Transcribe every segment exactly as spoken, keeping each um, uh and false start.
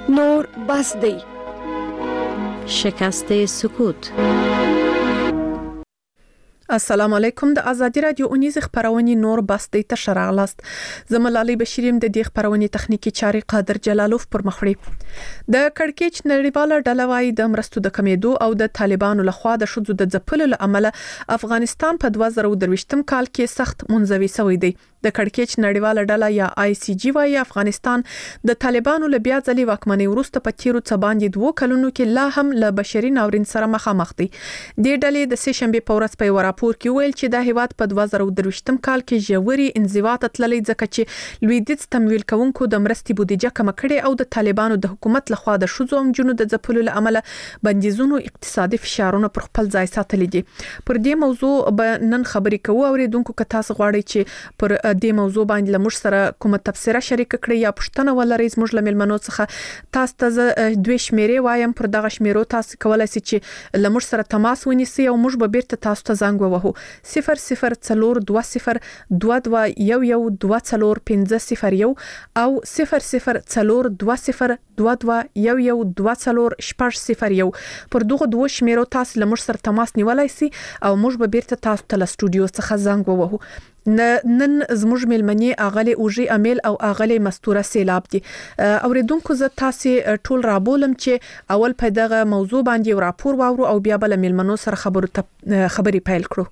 نور بس دی. شکست سکوت. السلام علیکم. د ازادي رادیو اونیز خبرونه نور بس د تشراغلاست. زملالي بشیریم د دې خبرونه تخنیکی چاري قادر جلالوف پر مخړي. د کڑکېچ نړیواله ډلوای د مرستو د کمیدو او د طالبانو لخوا د شذو د ځپلو لامل افغانستان په دوه زره درویشتم کال کې سخت منځوي شوی دی. د کڑکېچ نړیواله ډله یا آی سی جی وايي افغانستان د طالبانو له بیا ځلې واکمنۍ وروسته په تیرو څه باندې دوه کلونو کې لا هم له بشري ناورین سره مخامخ دی. د ډلې د سه شنبه په ورځ په راپور کې ویل چې د هیواد په دوه زره درویشتم کال کې ژوري انزوا ته تللې ځکه چې لویدیځ تمویل کوونکو د مرستې بودیجه کم کړي او د طالبانو د حکومت لخوا د شذو او جنونو د ځپلو لامل بندیزونو اقتصادي فشارونه پر خپل ځای ساتلي دي. پر دې موضوع به نن خبرې کوو او ریدونکو که تاسو غواړئ چې پر دې موضوع باندې لمر سره کومه تفسیره شریک کړئ یا پښتنه ولرئ زموږ لملمنو څخه تاسو ته دوه شمیرې وایم. پر دغه شمیرو تاسو کولای شئ چې لمر سره تماس ونیسئ او موږ به بیرته تاسو ته زنګ ووهو. صفر صفر څلور دوه صفر دوه دوه یو یو دوه څلور پنځه صفر یو او صفر صفر څلور دوه صفر دوه دوه یو یو دوه څلور شپږ صفر یو. پر دغه دوه شمیرو تاسو لمر سره تماس نیولای شئ او موږ به بیرته تاسو ته له سټوډیو څخه زنګ ووهو. نن زموږ ملمنې اغلی اوجي امیل او اغلی مستوره سیلاب دي. اوریدونکو زه تاسو ټول رابولم چې اول په دغه موضوع باندې راپور واورو او بیا بل ملمنو سره خبرو خبري پیل کړو.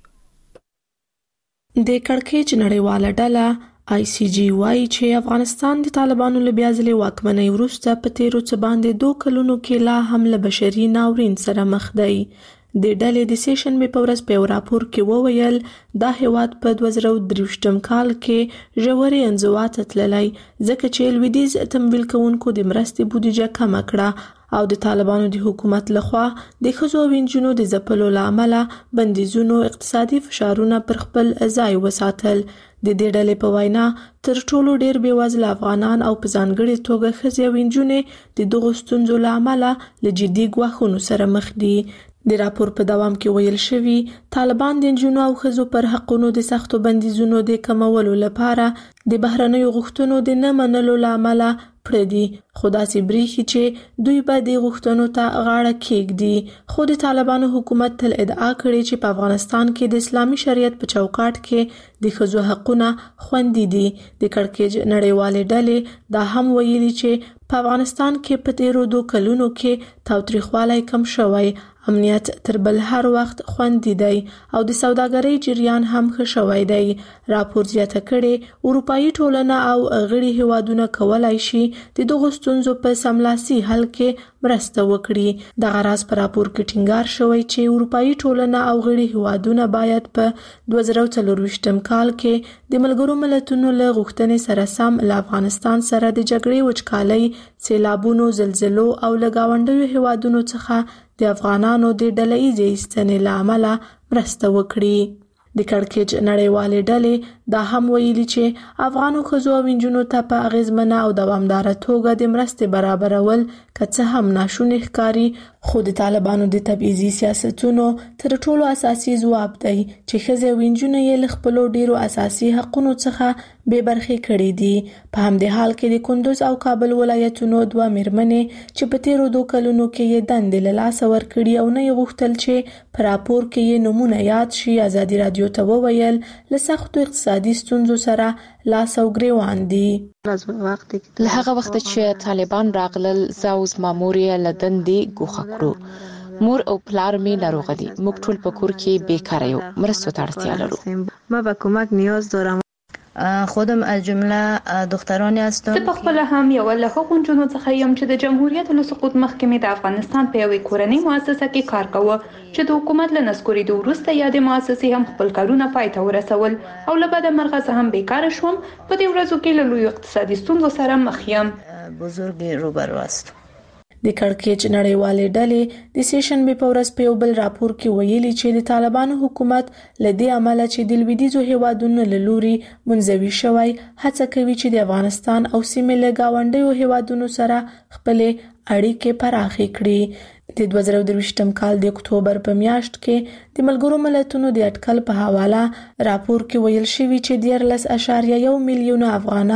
د کڑکېچ نړیواله ډله آی سی جی وايي چې افغانستان د طالبانو له بیا ځلې واکمنۍ وروسته په تیرو څه باندې دوه کلونو کې لا هم له بشري ناورین سره مخ دی. د ډلې د سه شنبه په ورځ په راپور کې وویل دا هیواد په دوه زره درویشتم کال کې ژورې انزوا ته تللی ځکه چې لویدیځ تمویل کوونکو د مرستې بودیجه کمه کړه او د طالبانو د حکومت لخوا د ښځو او نجونو د ځپلو له امله بندیزونو اقتصادي فشارونه پر خپل ځای وساتل. د دې ډلې په وینا تر ټولو ډیر بېوزله افغانان او په ځانګړې توګه ښځې او نجونې د دغو ستونزو له امله له جدي ګواښونو سره مخ دي. د راپور په دوام کې ویل شوی طالبان د نجونو او ښځو پر حقونو د سختو بندیزونو د کمولو لپاره د بهرنیو غوښتنو د نه منلو له امله پردي خو داسې بریښي چې دوی به د غوښتنو ته غاړه کېږدي. خو د طالبانو حکومت تل ادعا کړې چې په افغانستان کې د اسلامي شریعت په چوکاټ کې د ښځو حقونه خوندي دي. د کڑکېچ نړیوالې ډلې دا هم ویلي چې په افغانستان کې په تیرو دوه کلونو کې تاوتریخوالی کم شوی، امنیت تر بل هر وخت خوندي دی او د سوداګرۍ جریان هم ښه شوی دی. راپور زیاته کړې اروپایي ټولنه او غړي هیوادونه کولای شي د دغو ستونزو په سملاسي حل کې مرسته وکړي. دغه راز په راپور کې ټینګار شوی چې اروپایي ټولنه او غړي هیوادونه باید په دوه زره څلرویشتم کال کې د ملګرو ملتونو له غوښتنې سره سم له افغانستان سره د جګړې وچکالۍ، سیلابونو، زلزلو او له ګاونډیو هیوادونو څخه د افغانانو د ډله ایزې ایستنې له امله مرسته وکړي. د کڑکېچ نړیوالې ډلې دا هم ویلي چې افغانو ښځو او نجونو ته په اغیزمنه او دوامداره توګه د مرستې برابرول که څه هم ناشونی ښکاري خو د طالبانو د تبعیضي سیاستونو تر ټولو اساسي ځواب دی چې ښځې او نجونې یې له خپلو ډیرو اساسي حقونو څخه بې برخې کړي دي. په همدې حال کې د کندوز او کابل ولایتونو دوه میرمنې چې په تیرو دوه کلونو کې یې دندې له لاسه ورکړي او نه یې غوښتل چې په راپور کې یې نومونه یاد شي، ازادي رادیو ته وویل له سختو اقتصادي ستونزو سره لاس او ګریوان دي. له هغه وخت چې طالبان راغلل زه او زما مور یې له دندې ګوښه کړو. مور او پلار مې ناروغه دي. موږ ټول په کور کې بیکاره یو. مرستو ته اړتیا لرو. ما به کمک نیاز دارم. خودم از جمله دخترانی هستم. زه په خپل هم یو له هغو نجونو څخه یم چې د جمهوریت له سقوط مخکې مې د افغانستان په یوې کورنۍ مؤسسه کې کار کاوه چې د حکومت له نسکورېدو وروسته یادې مؤسسې هم خپل کارونه پای ته ورسول او له بده مرغه زه هم بیکاره شوم. په دې ورځو کې له لویو اقتصادي ستونزو سره مخ یم. بزرگ روبرو هستم. د کڑکېچ نړیوالې ډلې د سه شنبه په ورځ په یو بل راپور کې ویلي چې د طالبانو حکومت له دې امله چې د لویدیځو هیوادونو له لوري منزوي شوی هڅه کوي چې د افغانستان او سیمې له ګاونډیو هیوادونو سره خپلې اړیکې پراخې کړي. د دوه زره درویشتم کال د اکتوبر په میاشت کې د ملګرو ملتونو د اټکل په حواله راپور کې ویل شوی چې دیارلس اعشاریه یو میلیون افغانان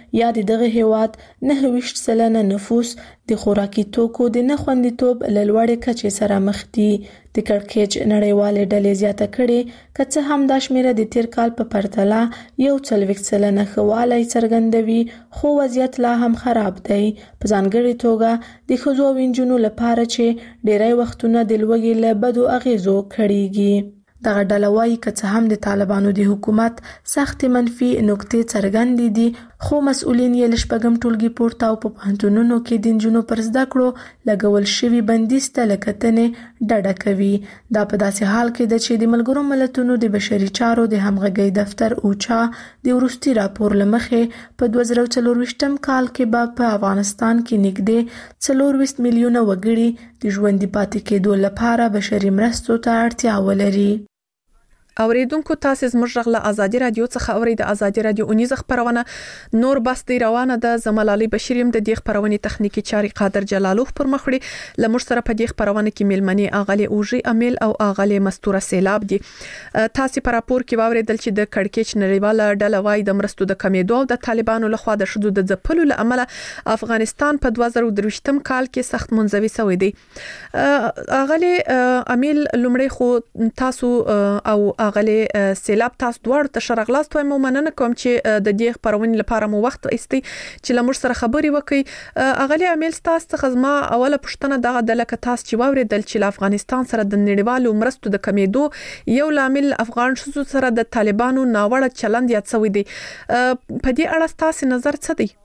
یا د دغه هیواد نه ویشت سلنه نفوس د خوراکي توکو د نه خوندیتوب له لوړې کچې سره مخ دي. د کړکېچ نړیوالې ډلې زیاته کړې که څه هم دا شمیره د تیر کال په پرتله یو څلوېښت سلنه ښه والی څرګندوي، خو وضعیت لا هم خراب دی، په ځانګړې توګه د ښځو او نجونو لپاره چې ډیری وختونه د لوږې له بدو اغیزو کړيږي. دغه ډله وایي که څه هم د طالبانو د حکومت سختې منفي نکتې څرګندې دي، خو مسؤلین یې له شپږم ټولګي پورته او په پوهنتونونو کې د نجونو پر زده کړو لګول شوي بندیز ته له کتنې ډډه کوي. دا په داسې حال کې ده چې د ملګرو ملتونو د بشري چارو د همغږۍ دفتر اوچا د وروستي راپور له مخې په دوه زره څلرویشتم کال کې به په افغانستان کې نږدې څلورویشت میلیونه وګړي د ژوندي پاتې کېدو لپاره بشري مرستو ته اړتیا ولري. اوریدونکو تاسو زموږ غږ له ازادي رادیو څخه اورئ. د ازادي رادیو اونیزه خبرونه نور بس دی روانه ده. زملالي بشیر يم د دې خبرونې تخنیکی چاري قادر جلالوف پر مخ وړي. لمر سره په دې خبرونه کې ملمنې اغلی اوجي امیل او اغلی مستوره سیلاب دي. تاسو پر راپور کې واوریدل چې د کړکېچ نړیواله ډله وای د مرستو د کمیدو او د طالبانو لخوا د شذو د ځپلو لامل افغانستان په دوه زره درویشتم کال کې سخت منزوي شوی دی. اغلی امیل لمړی خو تاسو او اغلی سیلاب تاسو دوړ ته شرغلاست وایم مننه کوم چې د دې خبرونې لپاره مو وخت ایستي چې لمر سره خبري وکي. اغلی امیل تاسو څخه زما اوله پښتنه دغه د لکه تاسو چې واوریدل چې افغانستان سره د نړیوالو مرستو د کمیدو یو لامل افغان شذو سره د طالبانو ناوړه چلند یاد شوی دی. په دې اړه تاسو نظر څه دی؟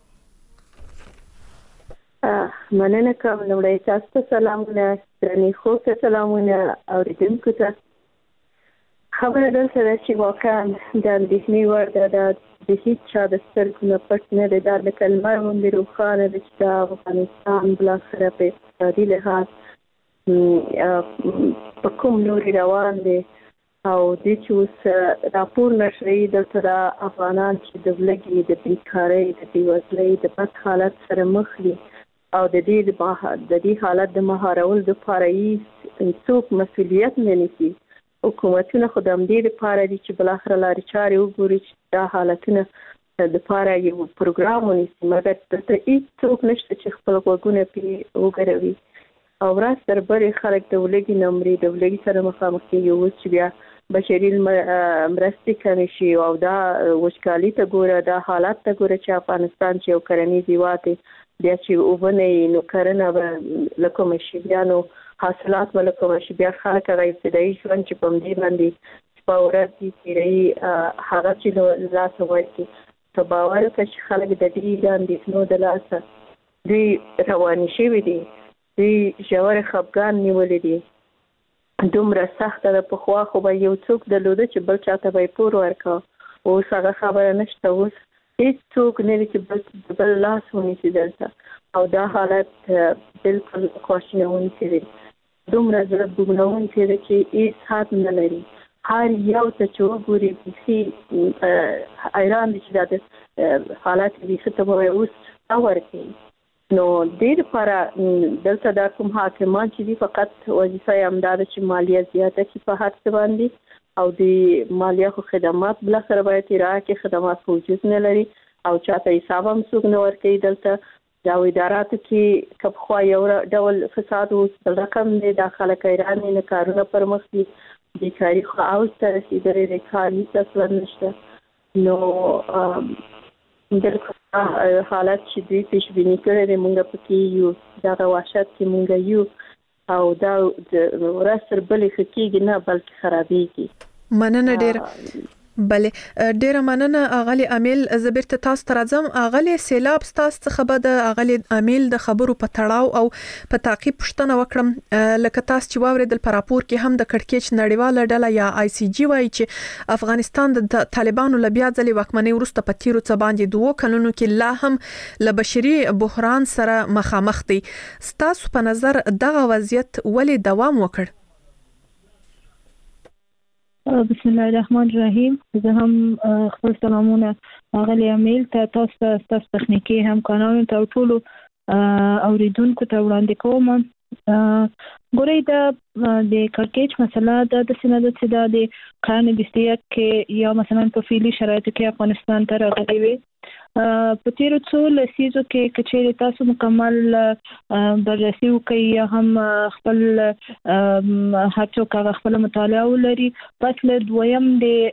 مننه کوم. لومړی تاسو ته سلامونه، درنې خو ته سلامونه اوریدونکو ته. خبره دلته ده چې واقعا د اندېښنې وړ ده، د هیڅ چا د سترګو نه پټ نه دی. دا لکه لمر غوندې روښانه ده چې د افغانستان بالاخره په اقتصادي لحاظ په کوم لوري روان دی او د چې اوس راپور نشري دلته د افغانان چې د لږې د بیکارۍ د بېوزلۍ د بد حالت سره مخ دي او د دې د دې حالت د مهارولو دپاره یې څوک مسؤلیت نه نیسي. حکومتونه خو د همدې لپاره دي چې بالاخره لارې چارې وګوري چې دا حالتونه دپاره یو پروګرام ونیسي، مګر دلته هېڅوک نشته چې خپل غوږونه پرې وګروي او ورځ تر بلې خلک د ولږې نه مري، د ولږې سره مخامخ کېږي. اوس چې بیا بشري مرستې کمې شي او دا وچکالي ته ګوره، دا حالت ته ګوره چې افغانستان چې یو کرنیز هېواد دی، بیا چې اوبه نه وي نو کرنه به له کومه شي، بیا نو حاصلات به له کومه شي، بیا خلک هغه ابتدایي ژوند چې په همدې باندې په ورځ دي تېروي هغه چې له لاسه ورکړي. ته باور وکړه چې خلک د دې د اندېښنو د لاسه دوی روانې شوي دي، دوی ژور خفګان نیولي دي. دومره سخته ده. پخوا خو به یو څوک درلوده چې بل چاته به یې پور ورکاوه، اوس هغه خبره نشته. اوس هېڅوک نه دی چې بل لاس ونیسي دلته او دا حالت بالکل خواشینونکی دی. دومره زړه بوږنونکی دی چې هېڅ حد نه لري. هر یو ته چې وګوري بیخي حیران دي چې دا د حالت بیخي ته به اوس څه ورکوي. نو دې لپاره دلته دا کوم حاکمان چې دي فقط وظیفه یې همدا ده چې مالیه زیاته کړي په هر څه باندې او د مالیه خو خدمات بالاخره باید ارائه کړي. خدمات خو وجود نه لري او چاته حساب هم څوک نه ورکوي. دلته دا اداراتو کې که پخوا یو ډول فساد اوس بل رقم دی. دا خلک حیران دي، نه کارونه پر مخ دي، بیکاري خو اوج ته رسېدلې دی، کار هېڅ اصلا نشته. نو بالکل حالت چې دوی پیشبیني کړی دی موږ پکې یو، دغه وحشت کې موږ یو او دا ورځ تر بلې ښه کېږي نه بلکې خرابېږي. مننه ډېره. بله ډیره مننه اغلی امیل. زه بیرته تاسو ته راځم. اغلی سیلاب ستاسو څخه به د اغلی امیل د خبرو په تړاو او په تعقیب پوښتنه وکړم. لکه تاسو چې واوریدل په راپور کې هم د کړکېچ نړیواله ډله یا آی سی جی وایي چې افغانستان د طالبانو له بیا ځلې واکمنۍ وروسته په تیرو څه باندې دوه کلونو کې لا هم له بشري بحران سره مخامخ دی. ستاسو په نظر دغه وضعیت ولې دوام وکړ؟ بسم الله الرحمن الرحیم. زه هم خپل سلامونه اغلی امیل ته، تاسو ته، تاسو تخنیکی همکارانو ته او ټولو اوریدونکو ته وړاندې کوم. ګورئ دا د کړکېچ مسله دا داسې نه ده چې دا د قرن بیست یک کې یا مثلا په فعلي شرایطو کې افغانستان ته راغلې وي. په تیرو څو لسیزو کې کچېره تاسو مکمل بررسي وکړئ هم خپل هڅو کا خپل مطالعه ولري پس له دویم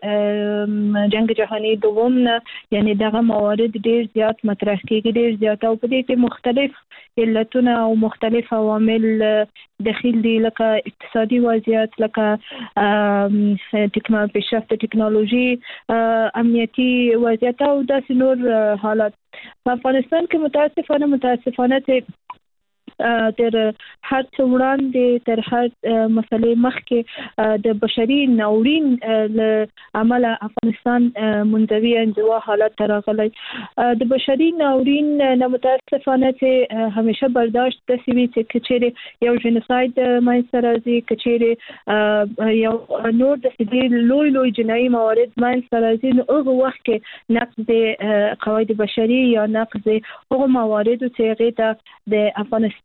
د جنگ جهانی دوم نه یعنی دغه موارد ډیر زیات مطرح کیږي ډیر زیات او په دې کې مختلف علتونه او مختلف عوامل داخل دي لکه اقتصادي وضعیت لکه ټیکنالوژي پیشرفت ټیکنالوژي امنیتي وضعیت او داسې نور حالات په افغانستان کې متاسفانه متاسفانه ته تر هر څو وړاندې تر هر مسلې مخکې د بشري ناورین له عمله افغانستان منځوي انزوا حالت ترغلي د بشري ناورین نه متاسفانه چې همیشه برداشت د سوي چې کچېره یو جنساید مې سره دي کچېره یو نور د سړي لوی لوی جنایي موارد مې سره دي نو هغه وخت کې نقض قواعد بشري یا نقض هغه موارد چې غیته د افغانستان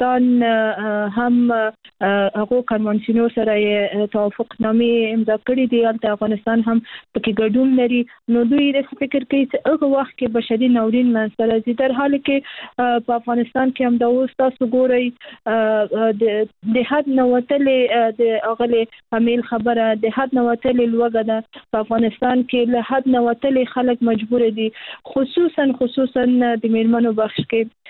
هم هغه کنوانسیونو سره توافق نامې امضا کړې دي د افغانستان هم پکې ګډون لري نو دوی د فکر کوي چې هغه وخت کې بشري ناورین منځته راځي در حال کې په افغانستان کې هم د اوس تاسو ګورئ د حد نوتلې د اغلي حمل خبره د حد نوتلې لوګه ده په افغانستان کې له حد نوتلې خلک مجبور دي خصوصا خصوصا د میرمنو بخش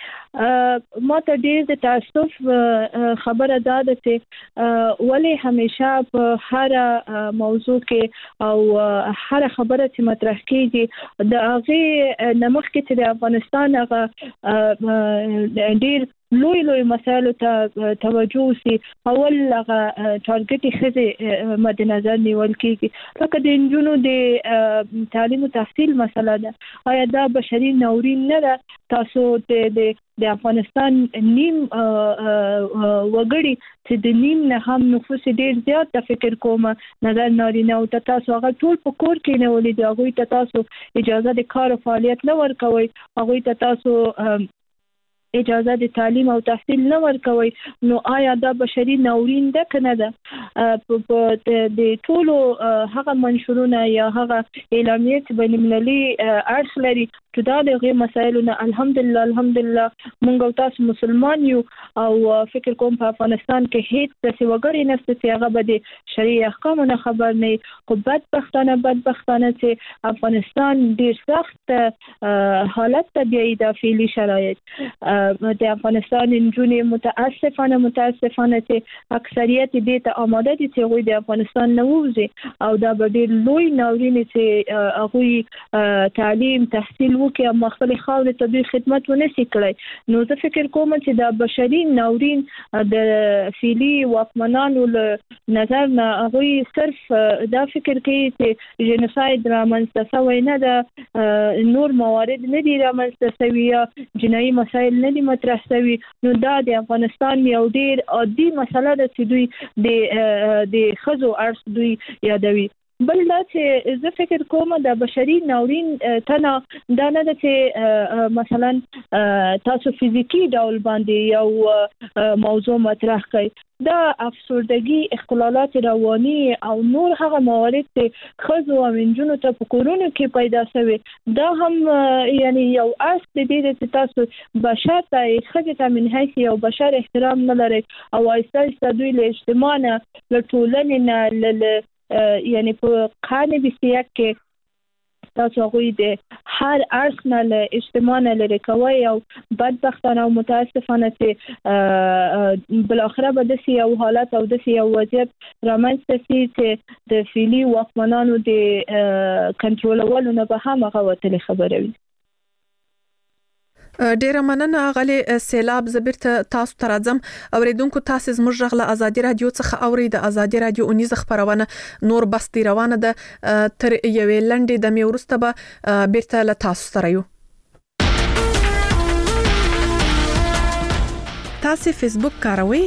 کې ما ته ډیر د تاسف خبره ده چې ولی همیشه په هر موضوع کې او هر خبره چې مطرح کیږي د هغه نمخ کې چې د افغانستان هغه ډیر لوی لوی مسایلو ته توجه سي اول هغه ټارګټي خزه مد نظر نیول کیږي لکه د انجونو د تعلیم او تحصیل مسله ده آیا دا بشري ناورین نه ده تاسو د د افغانستان نیم وګړي چې د نیم نه هم نفوس ډیر زیات د فکر کوم نظر نارینه او تاسو هغه ټول په کور کې نه ولې دی هغه ته تاسو اجازه د کار او فعالیت نه ورکوي هغه ته تاسو اجازه د تعلیم او تحصیل نه ورکوي نو آیا دا بشري ناورین ده کنه ده په د ټولو هغه منشورونه یا هغه اعلامیات بین المللي اړخ لري چې دا دغه مسایلونه الحمدلله الحمدلله مونږ تاسو مسلمان یو او فکر کوم په افغانستان کې هیڅ څه وګړي نفس چې هغه به د شریعه احکامو نه خبر نه خو بدبختانه بدبختانه چې افغانستان ډیر سخت حالت ته بیاي د فعلی شرایط د افغانستان انجونې متاسفانه متاسفانه چې اکثریت دې ته آماده دي چې غوي د افغانستان نه وځي او دا به ډېر لوی ناورین چې هغه تعلیم تحصیل وکړي او مخفل خاور ته دوی خدمت ونشي کړی نو زه فکر کوم چې دا بشري ناورین د فعلی واکمنانو له نظر نه هغه صرف دا فکر کوي چې جنساید رامنځته شوی نه ده نور موارد نه دي رامنځته شوی یا جنایي مسایل نه دي مطرح شوی نو دا د افغانستان یو ډیر عادي مسله ده چې دوی د د خزو ارس دوی یادوي بل دا چې زه فکر کوم د بشري ناورین تنه دا نه ده چې مثلا تاسو فزیکی ډول باندې یو موضوع مطرح کړئ دا افسردگی اختلالات روانی او نور هغه موارد چې خزو او انجونو ته په کورونو کې پیدا شوي دا هم یعنی یو اصل دې چې تاسو بشر ته خزه ته من حیث یو بشر احترام نه لري او ایستل دوی له اجتماع نه له ټولنې نه یعنی په قانون بسیاق کې تاسو غوي د هر اړخ نه له اجتماع نه لري کوي او بدبختانه او متاسفانه چې بل اخره به د یو حالت او د یو وضعیت رامنځته شي چې د فعلی واکمنانو د کنټرولولو نه به هم هغه وتل خبره وي ډیره مننه غلي سیلاب زبرت تاسو ترازم اوریدونکو تاسو زموږ غله ازادي رادیو څخه اوري د ازادي رادیو اونیز خبرونه نور بس روانه ده تر یوې لنډې د میورسته به بیرته له تاسو سره یو تاسو فیسبوک کاروئ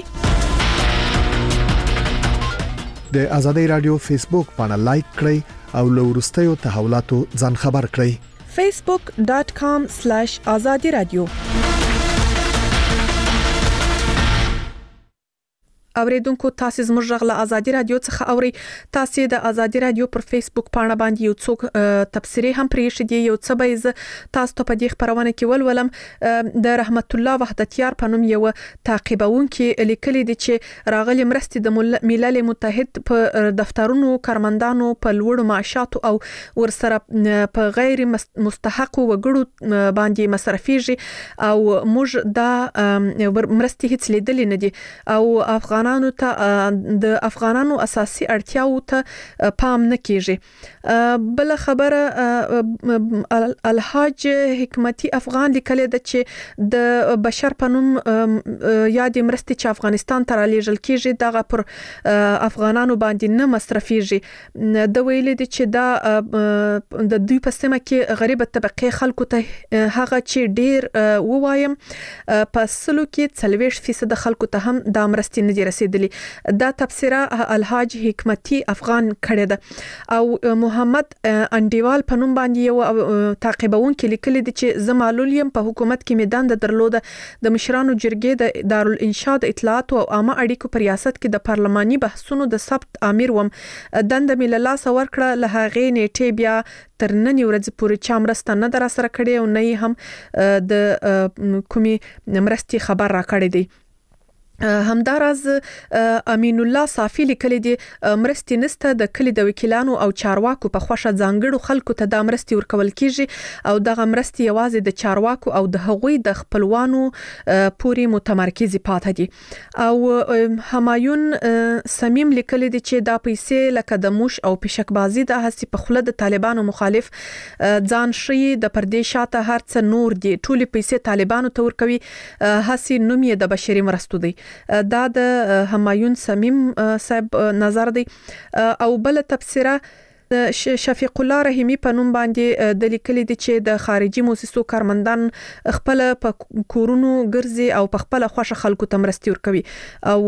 د ازادي رادیو فیسبوک باندې لایک کړئ او له ورستیو تحولاتو ځان خبر کړئ facebook dot com slash azadi radio اوریدونکو تاسو زموږ غږ له ازادي رادیو څخه اوري. تاسو د ازادي رادیو پر فیسبوک پاڼه باندې یو څوک تبصری هم پریښی دی. یو څه به تاسو ته په دې خبرونه کې ولولم. د رحمت الله وحدتیار په نوم یو تعقیبونکي لیکلي دي چې راغلي مرستې د ملل متحد په دفترونو کارمندانو په لوړ معاشاتو او ورسره په غیر مستحق وګړو باندې مصرفيږي او موږ دا مرستې هیڅ لیدلې نه دي او افغان افغانانو ته د افغانانو اساسي اړتیاو ته پام نه کیږي. بل خبره الحاج حکمتي افغان لیکل د چې د بشر پنوم یاد مرستې چې افغانستان ته رالیږل کیږي دغه پر افغانانو باندې نه مصرفيږي. د ویل دي چې دا د دوی په سیمه کې غریب طبقه خلکو ته هغه چې ډیر ووایم په سلو کې څلويښت فیصد خلکو ته هم د مرستې نه رسیدلی. دا تبصره الحاج حکمتي افغان کړی ده او محمد انډیوال په نوم باندې یو تعقیبونکي لیکلي دي چې زه معلول یم په حکومت کې میدان د درلوده د مشرانو جرګې د دارالانشاء د اطلاعات او عامه اړیکو په ریاست کې د پارلماني بحثونو د ثبت امیر وم. دند مللا سور کړه له هغې نیټه بیا تر نن ورځې پورې چا مرسته نه در سره کړې او نه هم د کومي مرستي خبر را کړې دي. همداراز امین الله صافی لیکلی دی مرستې نسته د کلی د وکیلانو او چارواکو په خوښه ځانګړو خلکو ته د مرستې ورکول کیږي او دغه مرستې یوازې د چارواکو او د هغوی د خپلوانو پوری متمرکزي پاتې دي. او همایون سمیم لیکلی دی چې دا پیسې لکه د موش او پشکبازي د هڅې په خله د طالبانو مخالف ځان شي د پردې شاته هرڅ نور دي ټول پیسې طالبانو ته ورکوي هڅې نوم یې د بشري مرستو دی. دا د همایون سمیم صاحب نظر دی. او بل تبصره شفیق الله رحیمی په نوم باندې د لیکلي دي چې د خارجي موسسو کارمندان خپل په کورونو ګرځي او په خپل خوښه خلکو ته مرستي ورکوي او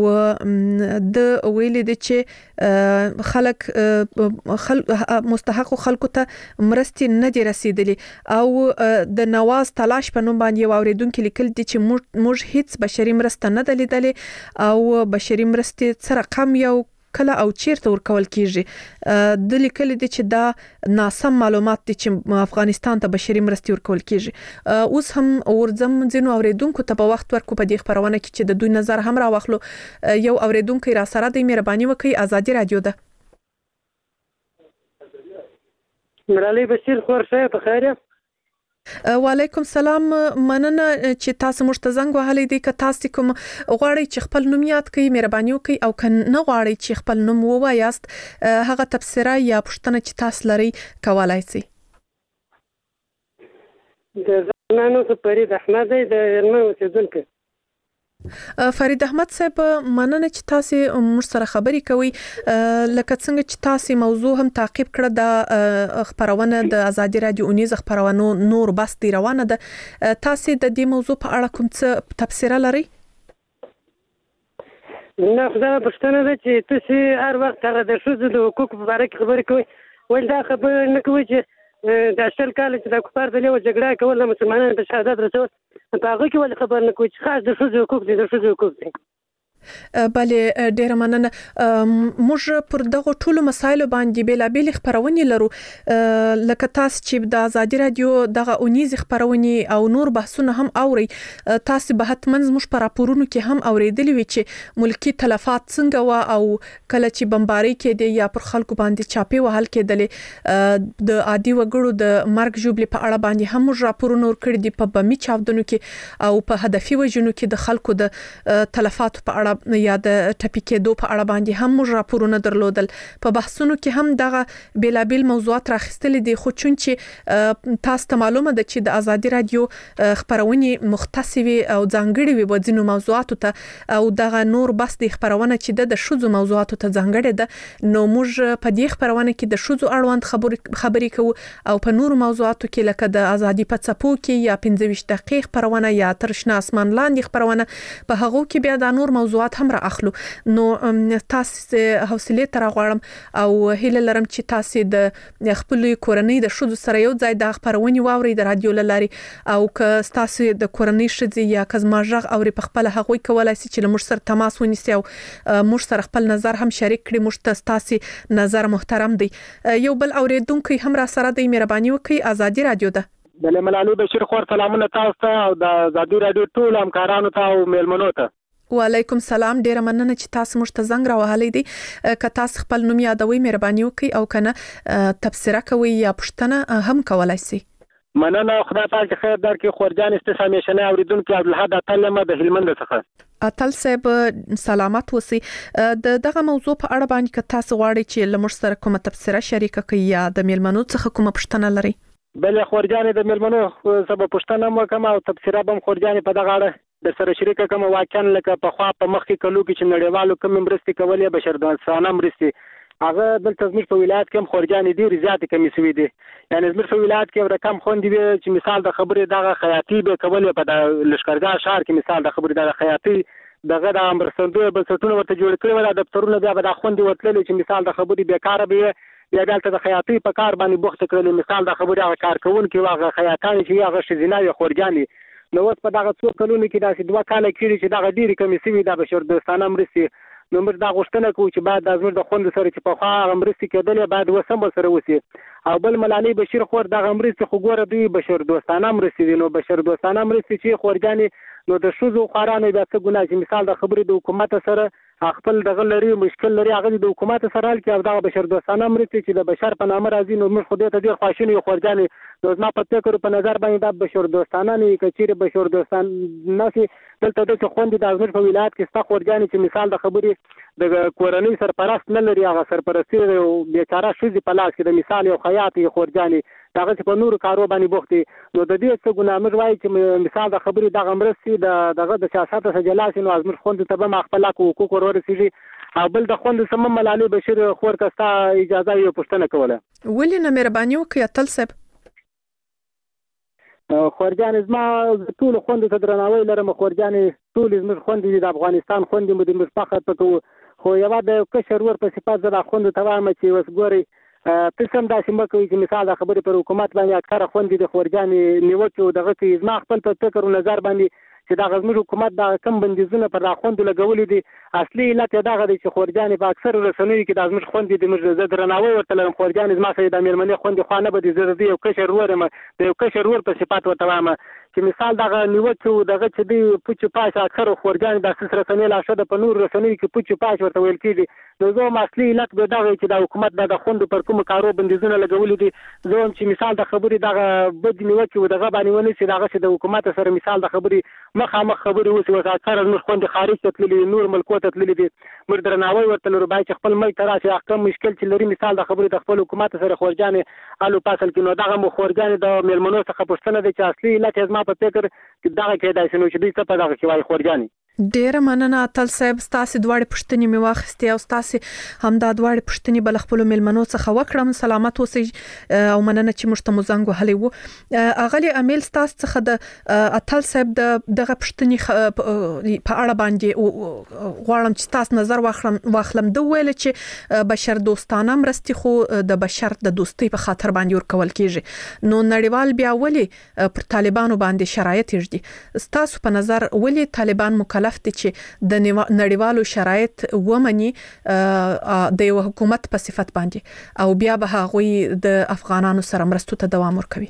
د ویلي دي چې خلک خلک مستحق خلکو ته مرستي نه دي رسیدلي او د نواز تلاش په نوم باندې یو اوریدونکو لیکل دي چې موږ هیڅ بشري مرسته نه دلیدلې او بشري مرستې سره کم یو کله او چیرته ورکول کیږي. د لیکل دي چې دا ناسم معلومات دي چې افغانستان ته بشري مرستې ورکول کیږي. اوس هم ورزم ځینو اوریدونکو ته په وخت ورکو په دې خبرونه کې چې د دوی نظر هم را واخلو. یو اوریدونکو را سره د مهرباني وکي ازادي رادیو ده. مرالي بشیر خورشه په خیر. وعلیکم سلام. مننه چې تاسو موږ ته زنګ وهلی دی. که تاسو کوم غواړئ چې خپل نوم یاد کړئ مهرباني وکړئ او که نه غواړئ چې خپل نوم ووایاست هغه تبصره یا پوښتنه چې تاسو لرئ کولای شئ. د زمانو ته فرید احمد د یلمن اوسیدونکو. فرید احمد صاحب مننه چې تاسو موږ سره خبرې کوي. لکه څنګه چې تاسو موضوع هم تعقیب کړه د خبرونه د ازادي رادیو اونیز خبرونو نور بس دی روانه ده. تاسو د دې موضوع په اړه کوم څه تفسیر لرئ؟ نه خدای پښتنه ده چې تاسو هر وخت هغه د شوزو د حقوقو په اړه خبرې کوي ول دا خبره نه کوي چې د شل کال چې د کفار د لیو جګړه کول د مسلمانانو په شهادت رسول په هغه کې ول خبر نه کوي چې خاص د شوزو حقوق دي د شوزو حقوق دي. بله ډیره مننه. موږ پر دغه ټولو مسایلو باندې بیلابل خبرونه لرو لکه تاسو چې د ازادي رادیو دغه اونیز خبرونه او نور بحثونه هم اوري. تاسو به حتمن موږ په راپورونو کې هم اوریدلی وي چې ملکی تلفات څنګه وا او کله چې بمباری کې دی یا پر خلکو باندې چاپی وهل کېدل د عادي وګړو د مرګ جوړې په اړه باندې هم موږ راپورونه ورکړي دي په بمی چاودنو کې او په هدفي وجنو کې د خلکو د تلفات په اړه یا د ټپي کېدو په اړه باندې هم موږ راپورونه درلودل. په بحثونو کې هم دغه بیلابل موضوعات راخستل دي خو چون چې تاسو ته معلومه ده چې د ازادي رادیو خبرونه مختصوي او ځانګړي وي وځینو موضوعاتو ته او دغه نور بس د خبرونه چې د شوزو موضوعاتو ته ځانګړي ده نو موږ په دې خبرونه کې د شوزو اړوند خبرې خبرې کوو او په نور موضوعاتو کې لکه د ازادي په څپو کې یا پنځه ویشت دقیقې خبرونه یا ترشنا اسمان لاندې خبرونه په هغه کې بیا د نور موضوعات مواد هم را اخلو. نو تاسو حوصله تر غواړم او هیله لرم چې تاسو د خپل کورنۍ د شذو سره یو ځای د خبرونې واوري د رادیو لاري او که تاسو د کورنۍ شذي یا کزماژغ او په خپل هغوی کولای شي چې موږ سره تماس ونیسي او موږ سره خپل نظر هم شریک کړي. موږ تاسو نظر محترم دی. یو بل اوریدونکو هم را سره د مهرباني وکي ازادي رادیو ده. بل ملالي بشیر خور سلامونه تاسو ته او د ازادي رادیو ټول همکارانو ته او میلمنو ته. وعلیکم سلام. ډیره مننه چې تاسو موږ ته زنګ راوهلې دي. که تاسو خپل نوم یادوي مهرباني وکي او کنه تبصره کوي یا پښتنه هم کولای شي. مننه. خدای پاک خیر درکړي. خورجان استسامیشنه اوریدونکو عبدالحد اتلمه د هلمند څخه. اتل صاحب سلامت وسی. د دغه موضوع په اړه باندې که تاسو غواړئ چې لمر سره کومه تبصره شریک کړئ یا د میلمنو څخه کومه پښتنه لري. بل خورجان د میلمنو سبب پښتنه مو کوم او تبصره بم خورجان په دغه اړه د سره شریک کوم واقعا لکه په خوا په مخ کې کلو کې چې نړیوالو کوم مرستې کولې بشر دوستانه مرستې هغه دلته زموږ په ولایت کې هم خورجان دي زیات کمی سوي دي. یعنی زموږ په ولایت کې رقم خوندې وي چې مثال د خبرې دغه خیاطي به کولې په د لشکرګاه شهر کې مثال د خبرې دغه خیاطي دغه د امرسندو بنسټونو ورته جوړ کړي ولا دفترونه بیا به د خوندې وتلل چې مثال د خبرې بیکاره به یا دلته د خیاطي په کار باندې بوخت کړل. مثال د خبرې هغه کارکونکو هغه خیاطان چې هغه شزینه یا خورجاني نو اوس په دغه څو کلونو کې داسې دوه کال کېږي چې دغه ډېری کمی سوي د بشر دوستانه مرستې. نو موږ دا غوښتنه کوو چې باید د زموږ د خوندو سره چې په خوا هغه مرستې کېدلې باید وسم سره وسي. او بل ملالي بشیر خور دغه مرستې خو ګوره دوی بشر دوستانه مرستې دي. نو بشر دوستانه مرستې چې خورجاني نو د شوزو خارانو بیا څه ګناه چې مثال د خبرې د حکومت سره خپل دغه لري مشکل لري هغه د حکومت سره حل کې او دغه بشر دوستانه مرستې چې د بشر په نامه راځي. نو موږ خو دې ته ډېر خواشینی یو خورجاني. نو زما په فکر په نظر باندې دا بشر دوستانه نه که چیرې بشر دوستان نشي دلته د خوندې د ازمیر په ولایت کې ستا خورجاني چې مثال د خبرې د کورنۍ سرپرست نه لري هغه سرپرستی یو بیچاره شوزي په لاس کې د مثال یو خیاط یې خورجاني دغه چې په نورو کارو باندې بوخت دي. نو د دې څه ګناه موږ وایي چې مثال د خبرې دغه مرستې د دغه د سیاست څخه جلا شي. نو ازمیر خوندو ته به ما خپل حقوق ورسیږي. او بل د خوندو سم ملالي بشیر خور کستا اجازه یو پښتنه کوله. ولې نه مهرباني وکړئ اتل صاحب. خورجان زما ټول خوندو ته درناوی لرم. خورجان ټول زموږ خوندې د افغانستان خوندې مو د موږ فخر پکو خو یو د کشر ور په صفات زړه خوندو ته وایم چې وس ګوري تاسو هم داسې مکوئ چې مثال د خبرې پر حکومت باندې اکثره خوندې د خورجان نیوکه او دغه کې زما خپل په فکر او نظر باندې چې دا غزمیر حکومت دا کم بندیزونه پر راخوندو لګولې دي. اصلي علت دا غوډي چې خورجان په اکثر رسنیو کې د ازمیر خوندې د مرزه درناوی ورته لرم. خورجان زما سره د میرمنې خوندې خو نه بده زړه دی یو کشر ورم د یو کشر ور په صفات ورته وایم چې مثال دغه نیوکه دغه چې دی پوچ پاش اکثر خورجان د اساس رسنۍ لا شته په نور رسنیو کې پوچ پاش ورته ویل کېږي. نو زه اصلي علت به دا چې د حکومت د خوندو پر کوم کارو بندیزونه لګولې دي. زه هم چې مثال د خبرې دغه بد نیوکه دغه باندې ونی چې دغه چې د حکومت سره مثال د خبرې مخامخ خبرې اوس وسه اکثر موږ خوند خارج ته تللي نور ملکو ته تللي دي. موږ درناوی ورته لرو باید خپل ملک ته راشي احکام مشکل چې لري مثال د خبرې د خپل حکومت سره خورجان الو پاسل کې. نو دغه مو خورجان د میلمنو څخه پوښتنه ده چې اصلي علت زما په فکر کې دغه کې داسې نو چې دوی څه په دغه کې وایي خورجاني. ډیره مننه اتل صاحب. ستاسو دواړه پښتنې می واخستې او ستاسو هم دا دواړه پښتنې بل خپل میلمنو څخه وکړم. سلامت اوسئ او مننه چې موږ ته مزنګ وهلې وو. اغلی امیل ستاسو څخه د اتل صاحب د دغه پښتنې په اړه باندې غواړم چې تاسو نظر واخلم واخلم د ویل چې بشر دوستانه مرستي خو د بشر د دوستۍ په خاطر باندې ورکول کیږي. نو نړیوال بیا ولي پر طالبانو باندې شرایط یږدي. ستاسو په نظر ولي طالبان مکلف دي چې د نړیوالو شرایط ومني د یو حکومت په صفت باندې او بیا به هغوی د افغانانو سره مرستو ته دوام ورکوي؟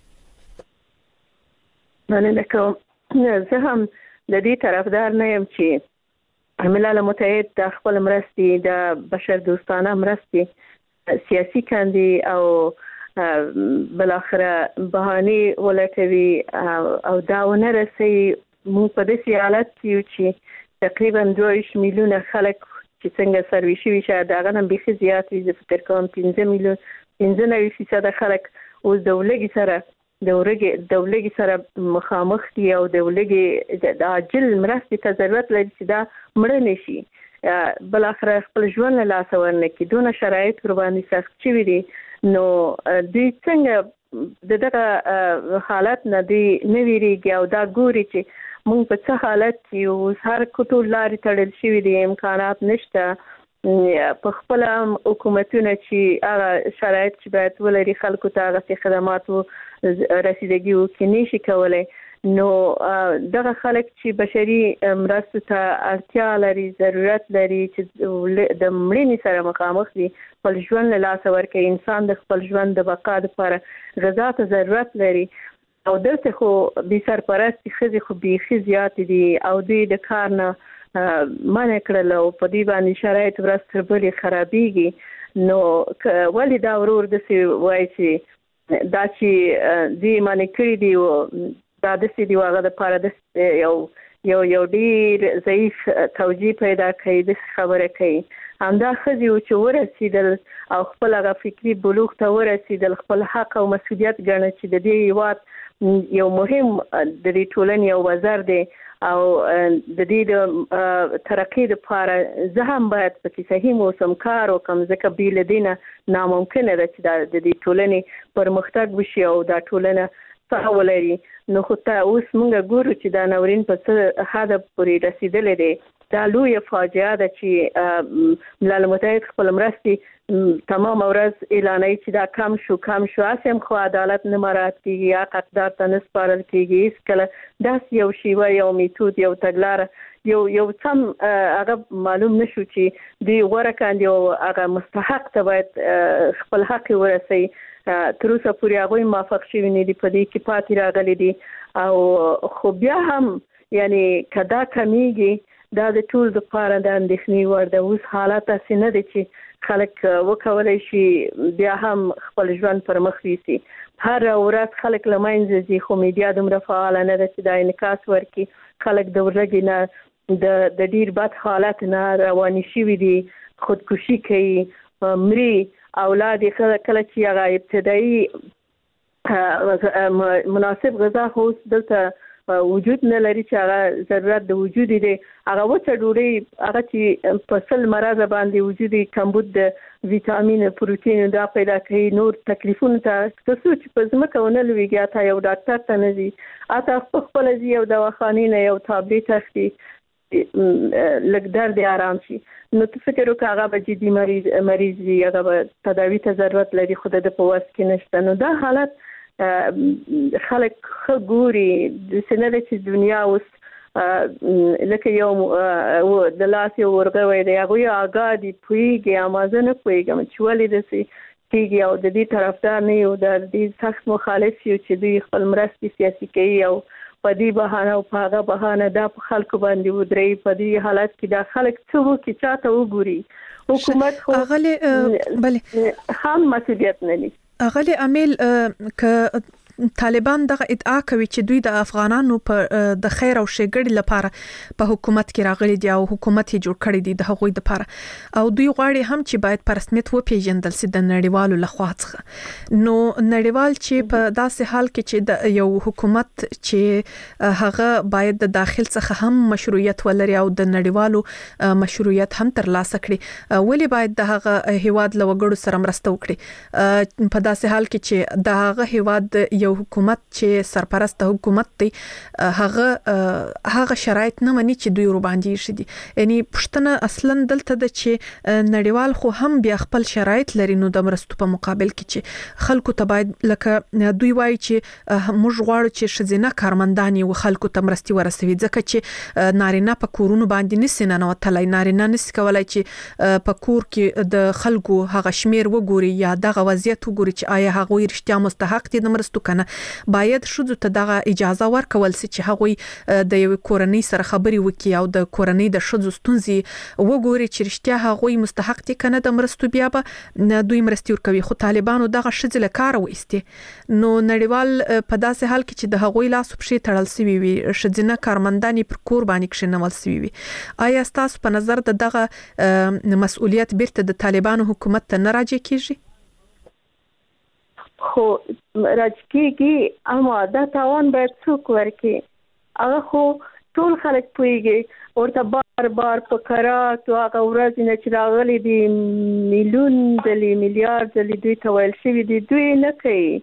مننه کوم. زه هم د دې طرفدار نه یم چې ملل متحد د خپل مرستي د بشر دوستانه مرستي سیاسي کاندي او بل اخره بهاني ولټوي او داونه رسي. مو په دې حالت کې چې تقریبا دوه میلیونه خلک چې څنګه سروي شوي شه دغه هم به زیات وي. زه فکر کوم پنځه میلیون پنځه نوي فیصد خلک اوس د ولګي سره د ورګي د ولګي سره مخامخ دي او د ولګي د عاجل مرستې ته ضرورت لري چې دا مړ نشي. بل اخر خپل ژوند له لاس ورنه کې دونه شرایط پر باندې سخت شوي دي. نو دوی څنګه د دغه حالت نه دی نه ویریږي او دا ګوري چې موږ په څه حالت کې یو، هر ټول لارې تړل شوي دي، امکانات نشته. په خپل حکومتونه چې هغه شرایط چې باید ولري خلکو ته هغه خدماتو رسیدګي وکړي نشي کولای. نو دغه خلک چې بشري مرستو ته اړتیا لري، ضرورت لري، چې د مړینې سره مخامخ دي، خپل ژوند له لاسه ورکوي. انسان د خپل ژوند د بقا لپاره غذا ته ضرورت لري، او دلته خو بې سرپرستي ښځې خو بیخي زیاتې دي او دوی د کار نه منع کړل او په دې باندې شرایط ورځ تر بلې خرابېږي. نو ولې دا ورور داسې وایي چې دا چې دوی منع کړي دي دا داسې دي هغه دپاره داسې یو یو یو ډېر ضعیف توجیه پیدا کوي، داسې خبره کوي. همدا ښځې و چې ورسېدل او خپل هغه فکري بلوغ ته ورسېدل، خپل حق او مسؤلیت ګڼه چې د دې هېواد یو مهم د دې ټولنې یو وزر دی او د دې د ترقۍ لپاره زه هم باید پکې صحیح موسم کار وکړم، ځکه بې له دې نه ناممکنه ده چې د دې ټولنې پرمختګ وشي او دا ټولنه څه ولري. نو خو ته اوس موږ ګورو چې دا ناورین په څه حده پورې رسېدلی دی. دا لویه فاجعه ده چې ملل متحد خپل مرستې تمام ورځ اعلانوي چې دا کم شو کم شو، هسې هم خو عدالت نه مراعات کېږي، حق اقدار ته نه سپارل کېږي. هېڅکله داسې یو شیوه، یو میتود، یو تګلاره، یو یو سم هغه معلوم نه شو چې دوی غوره کاندي او هغه مستحق ته باید خپل حق ورسوي. تر اوسه پورې هغوی موافق شوي نه دي، په دې کې پاتې راغلي دي. او خو بیا هم یعنی که دا کمیږي دا د ټول دپاره د اندېښنې وړ ده. اوس حالات داسې نه دی چې خلک وکولی شي بیا هم خپل ژوند پر مخ یوسي. هر ورځ خلک له منځه ځي، خو میډیا دومره فعاله نه ده چې دا انعکاس ورکړي. خلک د ورځې نه د د ډېر بد حالت نه رواني شوي دي، خودکشي کوي، مري. اولاد یې کله چې هغه ابتدایي مناسب غذا خو دلته وجود نه لري چې هغه ضرورت د وجود دی، هغه وچه ډوډۍ هغه چې په سل مرضه باندې وجود کمبود د ویټامین پروتین دا پیدا کوي، نور تکلیفونه ته که څو چې په ځمکه ونه لویږي، حتی یو ډاکټر ته نه ځي، حتی خپله ځي یو دواخانې نه یو تابلیت اخلي لږ درد آرام شي. نو ته فکر وکړه هغه به جدي مریض مریض وي، هغه به تداوي ته ضرورت لري، خو د په وس کې نشته. نو دا حالت خلک ښه ګوري، داسې نه ده چې دنیا اوس لکه یو د لاس یو ورغوی دی، هغوی آګاه دي، پوهېږي، اما زه نه پوهېږم چې ولې داسې کېږي او د دې طرفدار نه یو، د دې سخت مخالف یو چې دوی خپل مرستې سیاسي کوي او په دې بهانه او په هغه بهانه دا په خلکو باندې ودرېږي. په دې حالت کې دا خلک څه وکړي، چاته وګوري. حکومت خو اغلې بله هم مسؤلیت نه لري. اغلې امیل که طالبان دغه ادعا کوي چې دوی د افغانانو په د خیر او ښېګړې لپاره په حکومت کې راغلي دي او حکومت یې جوړ کړی دی د هغوی لپاره، او دوی غواړي هم چې باید په رسمیت وپیژندل شي د نړیوالو لخوا څخه. نو نړیوال چې په داسې حال کې چې د یو حکومت چې هغه باید د داخل څخه هم مشروعیت ولري او د نړیوالو مشروعیت هم ترلاسه کړي، ولې باید د هغه هیواد له وګړو سره مرسته وکړي په داسې حال کې چې د هغه هیواد یو حکومت چې سرپرست حکومت دی هغه هغه شرایط نه مني چې دوی ور باندې شي دي. یعنی پښتنه اصلا دلته د چې نړیوال خو هم بیا خپل شرایط لري، نو د مرستو په مقابل کې چې خلکو ته باید لکه دوی وایي چې موږ غواړو چې ښځینه کارمندان یو خلکو ته مرستي ورسوي، ځکه چې نارینه په کورونو باندې نسی ننوتلی، نارینه نسی کولای چې په کور کې د خلکو هغه شمیر وګوري یا دغه وضعیت وګوري چې آیا هغوی رښتیا مستحق دي د مرستو کنه. باید ښځو ته دغه اجازه ورکول شي چې هغوی د یو کورنۍ سره خبرې وکړي او د کورنۍ د ښځو ستونزې وګوري چې رښتیا هغوی مستحق دي کنه د مرستو، بیا به دوی مرستې ورکوي. خو طالبانو دغه ښځې له کاره وایستې، نو نړیوال په داسې حال کې چې د هغوی لاس او پښې تړل شوي وي، ښځینه کارمندان پر کور باندې کښېنول شوي وي، آیا ستاسو په نظر د دغه مسؤلیت بیرته د طالبانو حکومت ته نه راجع کیږي؟ خو راجکیږي، اما دا تاوان باید څوک ورکړي؟ هغه خو ټول خلک پوهېږي، ورته بار بار په کرات او هغه ورځې نه چې راغلي دي میلیون ځلې میلیارد ځلې دوی ته ویل شوي دي، دوی نه کوي.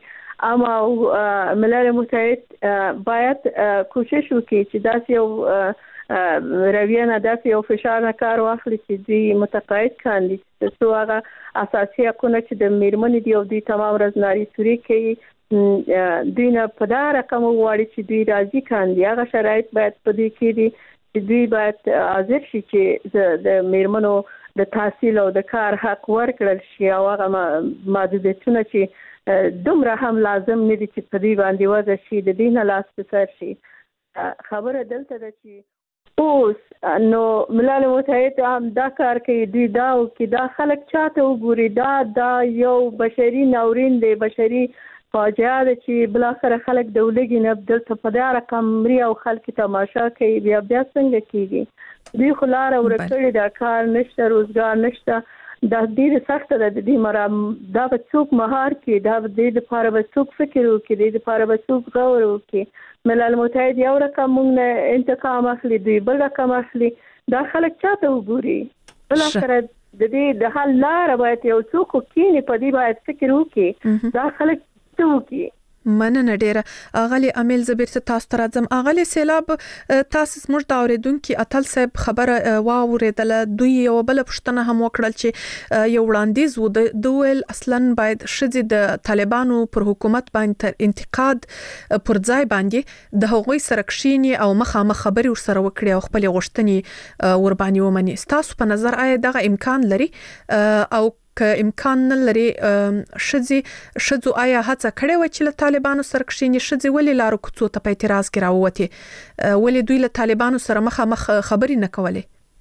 عام او ملل متحد باید کوشش وکړي چې داسې یو رویه نه داسې یو فشار نه کار واخلي چې دوی متقاعد کاندي چې هغه اساسي حقوق چې د میرمنې دی او دوی تمام ورځ ناري سوري کوي دوی نه په دا رقم وواړي چې دوی راځي کاندي. هغه شرایط باید په دې کې دي چې دوی باید حاضر شي چې د میرمنو د تحصیل او د کار حق ورکړل شي او هغه محدودیتونه چې دومره هم لازم نه دي چې په دې باندې وضع شي د دې نه لاس په سر شي. خبره دلته ده چې اوس نو ملل متحد هم دا کار کوي دوی دا او کې دا خلک چاته وګوري دا دا یو بشري ناورین دی بشري فاجعه ده چې بل اخر خلک د ولګي نه دلته په دا رقم مري او خلک تماشا کوي بیا بیا څنګه کیږي دوی خلاره ورکړي دا کار نشته روزګار نشته دا ډیره سخته ده د دې مرام دا په څوک مهار کې دا د دې لپاره به څوک فکر وکړي د دې لپاره به څوک غور وکړي. ملل متحد یو رقم موږ انتقام اخلي دوی بل رقم اخلي دا خلک چاته وګوري بل اخر د دې د حل لار باید یو څوک کینی په دې باید فکر وکړي دا خلک توکي. مننه ډیره اغلی امیل زبیر ته تاسو ته راځم. اغلی سیلاب تاسو زموږ د اوریدونکو اتل صاحب خبره واوریدل دوی یو بل پښتنه هم وکړل چې یو وړاندیز و د دویل اصلا باید شذ د طالبانو پر حکومت باندې انتقاد پر ځای باندې د هغوی سره کښینی او مخامخ خبري ورسره وکړي او خپل غوښتنې ور باندې ومني. تاسو په نظر آیا دغه امکان لري او که امکان نه لري شذي شذو آیا هڅه کړې و چې له طالبانو سره کښینی شذي ولې لارو کوڅو ته په اعتراض کې راووتي ولې دوی له طالبانو سره مخامخ خبري نه کولې؟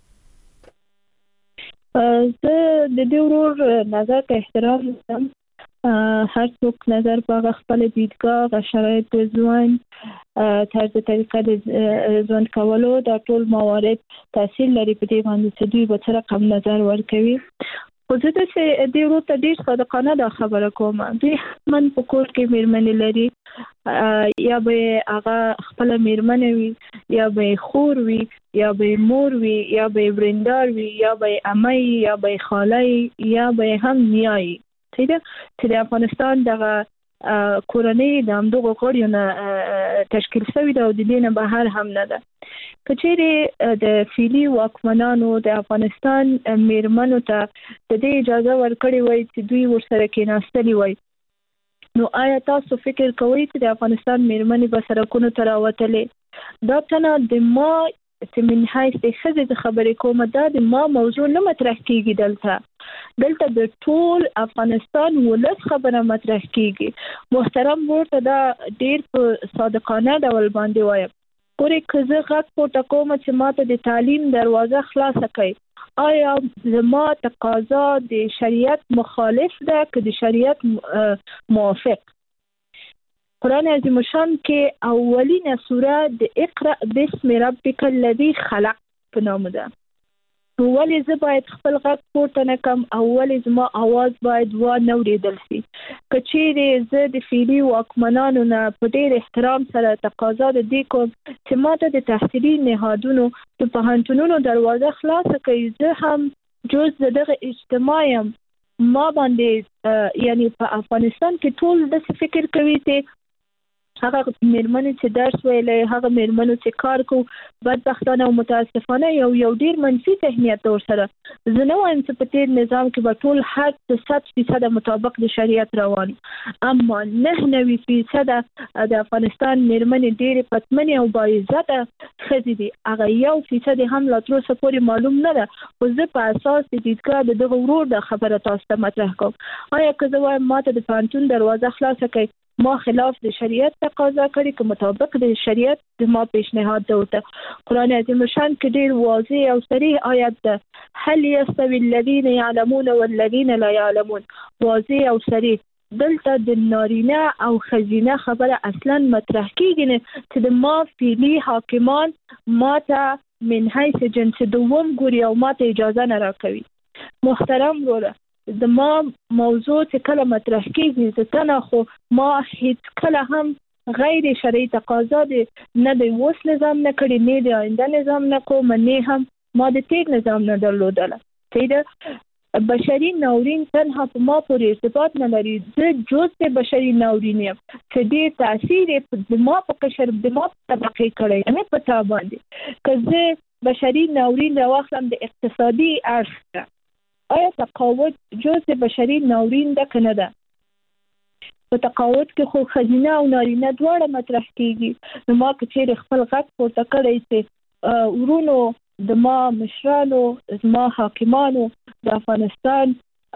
زه د دې ورور نظر ته احترام لرم هر څوک نظر په خپل دیدګاه شرایط ژوند طرز طریقه د ژوند کولو دا ټول موارد تاثیر لري په دې باندې چې دوی به تر کوم نظر ورکوي. خو زه د دې ورو ته ډیر صادقانه دا خبره کوم دوی من په کور کې میرمنې لري یا به هغه خپل میرمنې وي یا به خور وي یا به مور وي یا به برندار وي یا به عمه یا به خاله یا به هم نیای چې د افغانستان دغه کورنۍ د همدغه غړیو نه تشکیل شوی ده او د دې نه بهر هم نه ده. کچېره د فیلی واکمنانو د افغانستان میرمنو ته د دې اجازه ورکړې وای چې دوی ورسره کېناستلی وای نو آیا تاسو فکر کوئ چې د افغانستان میرمنې به سرکونو ته راوتلې؟ دا تنه د ما چې من حیث د ښځې د خبرې کومه دا د ما موضوع نه مطرح کېږي دلته دلته د ټول افغانستان ولس خبره مطرح کېږي. محترم ورته دا ډیر په صادقانه ډول باندې وایم پورې که زه غږ پورته کوم چې ماته د تعلیم دروازه خلاصه کړي آیا زما تقاضا د شریعت مخالف ده که د شریعت موافق؟ قرآن عظیم الشان کې اولینه سوره د اقرأ بسم ربک الذی خلق په نام ده. ولې زه باید خپل غږ پورته نه کم او ولې زما اواز باید وانه اوریدل شي؟ که چیرې زه د فعلي واکمنانو نه په ډېر احترام سره تقاضا د دې کوم چې ماته د تحصیلي نهادونو د پوهنتونونو دروازه خلاصه کړي زه هم جز د دغه اجتماع یم ما باندې یعنی په افغانستان کې ټول داسې فکر کوي چې هغه میرمنې چې درس ویلې هغه میرمنو چې کار کو بدبختانه او متاسفانه یو یو ډیر منفي ذهنیت ورسره زه نه وایم چې په تیر نظام کې به ټول حد د صد فیصد مطابق د شریعت روان اما نه نوي فیصد د افغانستان میرمنې ډیر پتمنې او باعزته ښځې دي هغه یو فیصد هم لا تر اوسه پورې معلوم نه ده خو زه په اساس د دیدګاه د دغه ورور د خبره تاسو ته مطرح کوم آیا که زه وایم ماته د پوهنتون دروازه خلاصه کړئ ما خلاف د شریعت تقاضا کړي که مطابق د شریعت د ما پیشنهاد ده قرآن عظیم الشان کې ډیر واضح او صریح آیت ده هل يستوي الذين يعلمون والذين لا يعلمون واضح او صریح دلته د نارینه او ښځینه خبره اصلا مطرح کیږي نه چې د ما فعلي حاکمان ماته من حیث جنس دوم ګوري او ماته اجازه نه راکوي محترم وروره د ما موضوع چې کله مطرح کیږي د تنه خو ما هیڅ کله هم غیر شرعي تقاضا دي نه د اوس نظام نه کړی نه د آینده نظام نه کوم نه هم ما د تیر نظام نه درلودله چې بشري ناورین تنها په ما پورې ارتباط نه لري، زه جزء بشري ناورین یم چې دې تاثیر د ما په قشر د ما په طبقه کړی نه پتا باندې که زه بشري ناورین راوخلم د اقتصادي اړخ، آیا تقاعد جزء بشري ناورین ده که نه ده؟ په تقاعد کې خو ښځینه او نارینه دواړه مطرح کیږي. نو ما که چیرې خپل غږ پورته کړی چې ورونو د ما مشرانو زما حاکمانو د افغانستان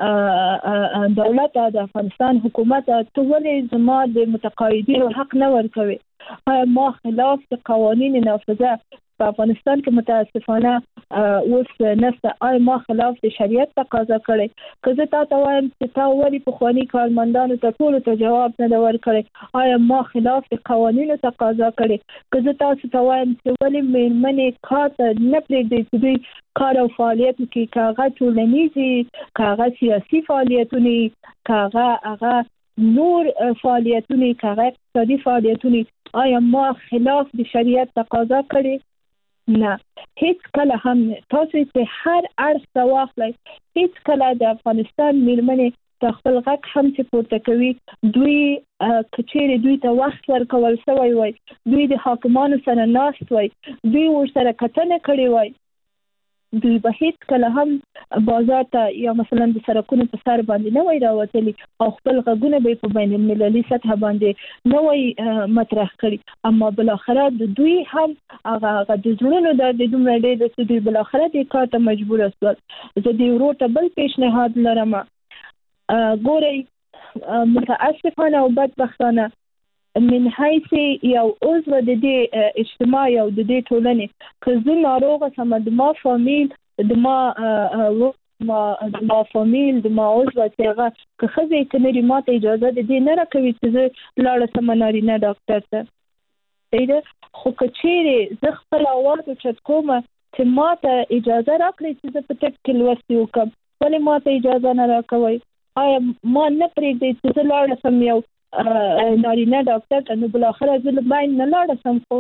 دولت د افغانستان حکومت ته ولې زما د متقاعدینو حق نه ورکوي؟ آیا ما خلاف د قوانین نافذه په افغانستان کې متاسفانه اوس نشته؟ آیا ما خلاف د شریعت تقاضا کړی؟ که زه تا ته وایم چې تا ولې پخواني کارمندانو ته ټولو ته جواب نه دی ورکړی، آیا ما خلاف د قوانینو تقاضا کړی؟ که زه تاسو ته وایم چې ولې میرمنې کار ته نه پرېږدي چې دوی کار او فعالیت کې که هغه ټولنیزي، که هغه سیاسي فعالیتونه، که هغه هغه نور فعالیتونه، که هغه اقتصادي فعالیتونه، آیا ما خلاف د شریعت تقاضا کړی؟ نه، هیڅ کله هم نه. تاسو چې هر اړخ ته واخلئ، هیڅ کله د افغانستان میرمنې د خپل غږ هم چې پورته کوي، دوی که چیرې دوی ته وخت ورکول شوی وای، دوی د حاکمانو سره ناست وای، دوی ورسره کتنه کړې وای، دوی به هیڅ کله هم بازار ته یا مثلا د سرکونو په سر باندې نه وای راوتلي او خپل غږونه به په بین المللي سطح باندې نه وای مطرح کړي. اما بالاخره د دوی هم هغه هغه د زړونو د دومره ډېر د دوی بالاخره د کار ته مجبور شول. زه د ورور ته بل پیشنهاد لرم، ګورئ متاسفانه او بدبختانه من حیث یو عضو د دې اجتماع او د دې ټولنې که زه ناروغه سم، د ما فامیل د ما ما د ما فامیل د ما عضو چې هغه که ښځې که نري ما ته اجازه د دې نه راکوي چې زه لاړه سم نارینه ډاکټر ته. صحیح ده، خو که چیرې زه خپل اواز اوچت کوم چې ما ته اجازه راکړئ چې زه په ټک کې لوستې وکړم، ولې ما ته اجازه نه راکوئ؟ آیا ما نه پرېږدئ چې زه لاړه سم یو نارینه ډاکټر ته؟ نو بالاخره زه له باین نه لاړه سم، خو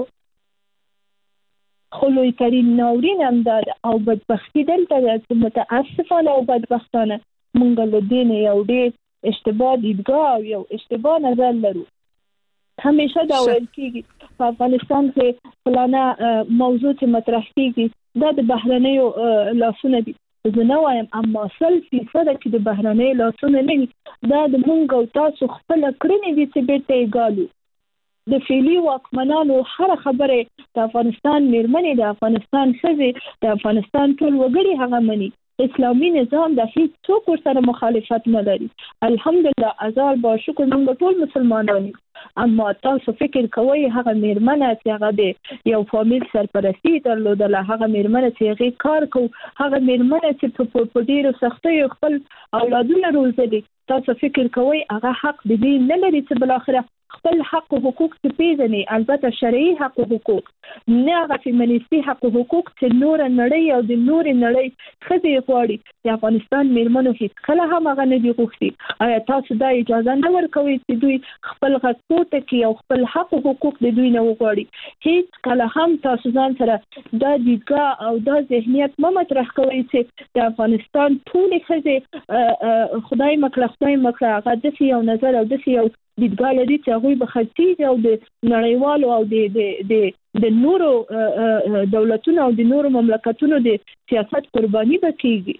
خو لوی ترین ناورین هم دا ده او بدبختي دلته ده چې متاسفانه او بدبختانه موږ له دې نه یو ډېر اشتباه دیدګاه او یو اشتباه نظر لرو. همیشه دا ویل کېږي په افغانستان کې فلانه موضوع چې مطرح کېږي دا د بهرنیو لاسونه دي. زه نه وایم، اما سل فیصده چې د بهرنیو لاسونه نه وي، دا د موږ او تاسو خپله کړنې دي چې بیرته یې ګالو. د فعلي واکمنانو هره خبره د افغانستان میرمنې، د افغانستان ښځې، د افغانستان ټول وګړي هغه مني. اسلامي نظام د هیڅ څوک ورسره مخالفت نه لري. الحمدلله ازال با شکر موږ ټول مسلمانان، اما تاسو فکر کوئ هغه میرمنه چې هغه د یو فامیل سرپرستی درلودله، هغه میرمنه چې هغې کار کو، هغه میرمنه چې په ډېرو سختیو خپل اولادونه روزلي، تاسو فکر کوئ هغه حق د دې نه لري چې بالاخره خپل حق او حقوق ته پیژني؟ البته شرعي حق او حقوق، نه هغه فیمینیستي حق او حقوق چې نور نړۍ او د نور نړۍ ښځې غواړي. د افغانستان میرمنو هیڅ کله هم هغه نه دي غوښتي. آیا تاسو دا اجازه نه ورکوئ چې دوی خپل غږ پورته کړي او خپل حق او حقوق د دوی نه وغواړي؟ هیڅ کله هم تاسو ځان سره دا دیدګاه او دا ذهنیت مه مطرح کوئ چې د افغانستان ټولې ښځې خدای مکړه خدای مکړه هغه داسې یو نظر او داسې یو دیدګاه لري چې هغوی به خرڅېږي او د نړیوالو او د د د نورو دولتونو او د نورو مملکتونو د سیاست قرباني به کېږي.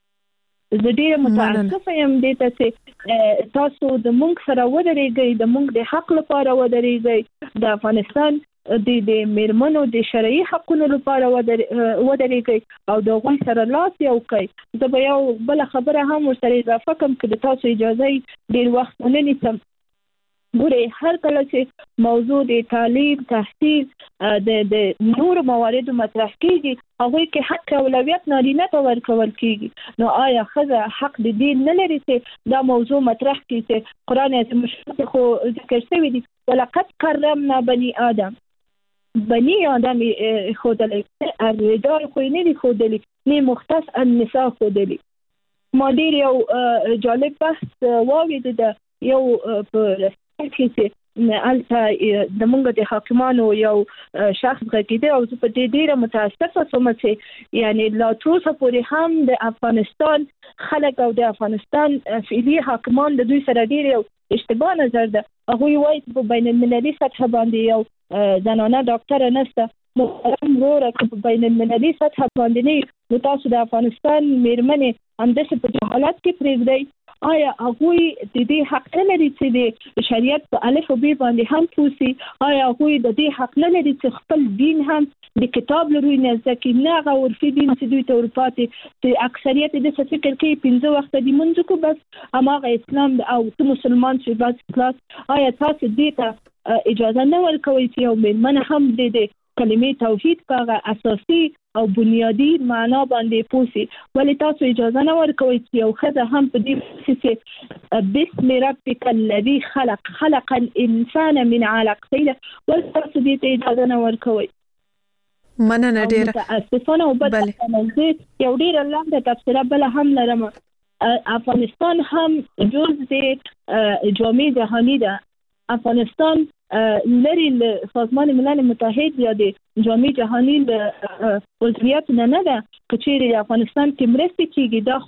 زه ډېره متاسفه یم دې ته چې تاسو د موږ سره ودرېږئ، د موږ د حق لپاره ودرېږئ، د افغانستان د د میرمنو د شرعي حقونو لپاره ودرېږئ او د هغوی سره لاس یو کړئ. زه به یو بله خبره هم ورسره اضافه کړم که د تاسو اجازه ډېر وخت ونه نیسم. ګورئ، هر کله چې موضوع د تعلیم، تحصیل، د د نورو مواردو مطرح کېږي، هغوی کې حق اولویت نارینه ته ورکول کېږي. نو آیا ښځه حق د دې نه لري چې دا موضوع مطرح کړي چې قرآن عظیم الشان خو ذکر شوي دي ولقد کرمنا بني آدم، بني آدم ښودلی، الرجال خو یې نه دي ښودلي، نه مختص النساء ښودلي. ما ډېر یو جالب بحث واورېده د یو په کې چې الته د موږ د حاکمانو یو شخص غږیده او په دې ډیره متاسفه سوم چې یعنی لا تروسه پورې هم د افغانستان خلک او د افغانستان فعلی حاکمان د دوی سره ډیره اشتباه نظر ده. هغه وایي په بین المللي سطح باندې یو زنانه ډاکټر نشته محترم وروره په بین المللي سطح باندې نو تاسو د افغانستان میرمنې همداسې په جهالت کې پرېږدئ. آیا هغوی د دې حق نه لري چې د شریعت په الف او ب باندې هم پوسي؟ آیا هغوی د دې حق نه لري چې خپل دین هم د کتاب لري نه ځکه نه هغه ورفي دین چې دوی ته ورپاتې چې اکثریت د څه فکر کوي پنځه وخت د منځ کو بس هماغه اسلام او ته مسلمان شې بس خلاص. آیا تاسو دې ته اجازه نه ورکوي چې یو میرمن هم د دې کلمې توحید په اساسي او بنیادی معنا باندې پوسی؟ ولی تاسو اجازه نه ورکوي چې یو خزه هم په دې چې بسم ربک الذی خلق خلق الانسان من علق سیده ول تاسو دې اجازه نه ورکوي؟ مننه ډیره. متاسفانه او بل یو ډیره لاندې تفسیر بل هم لرم. افغانستان هم جز د جامعه جهانی ده. افغانستان لري سازمان ملل متحد یا د جامعه جهانی د عضویت نه نه ده چې د افغانستان کې مرستې کیږي. دا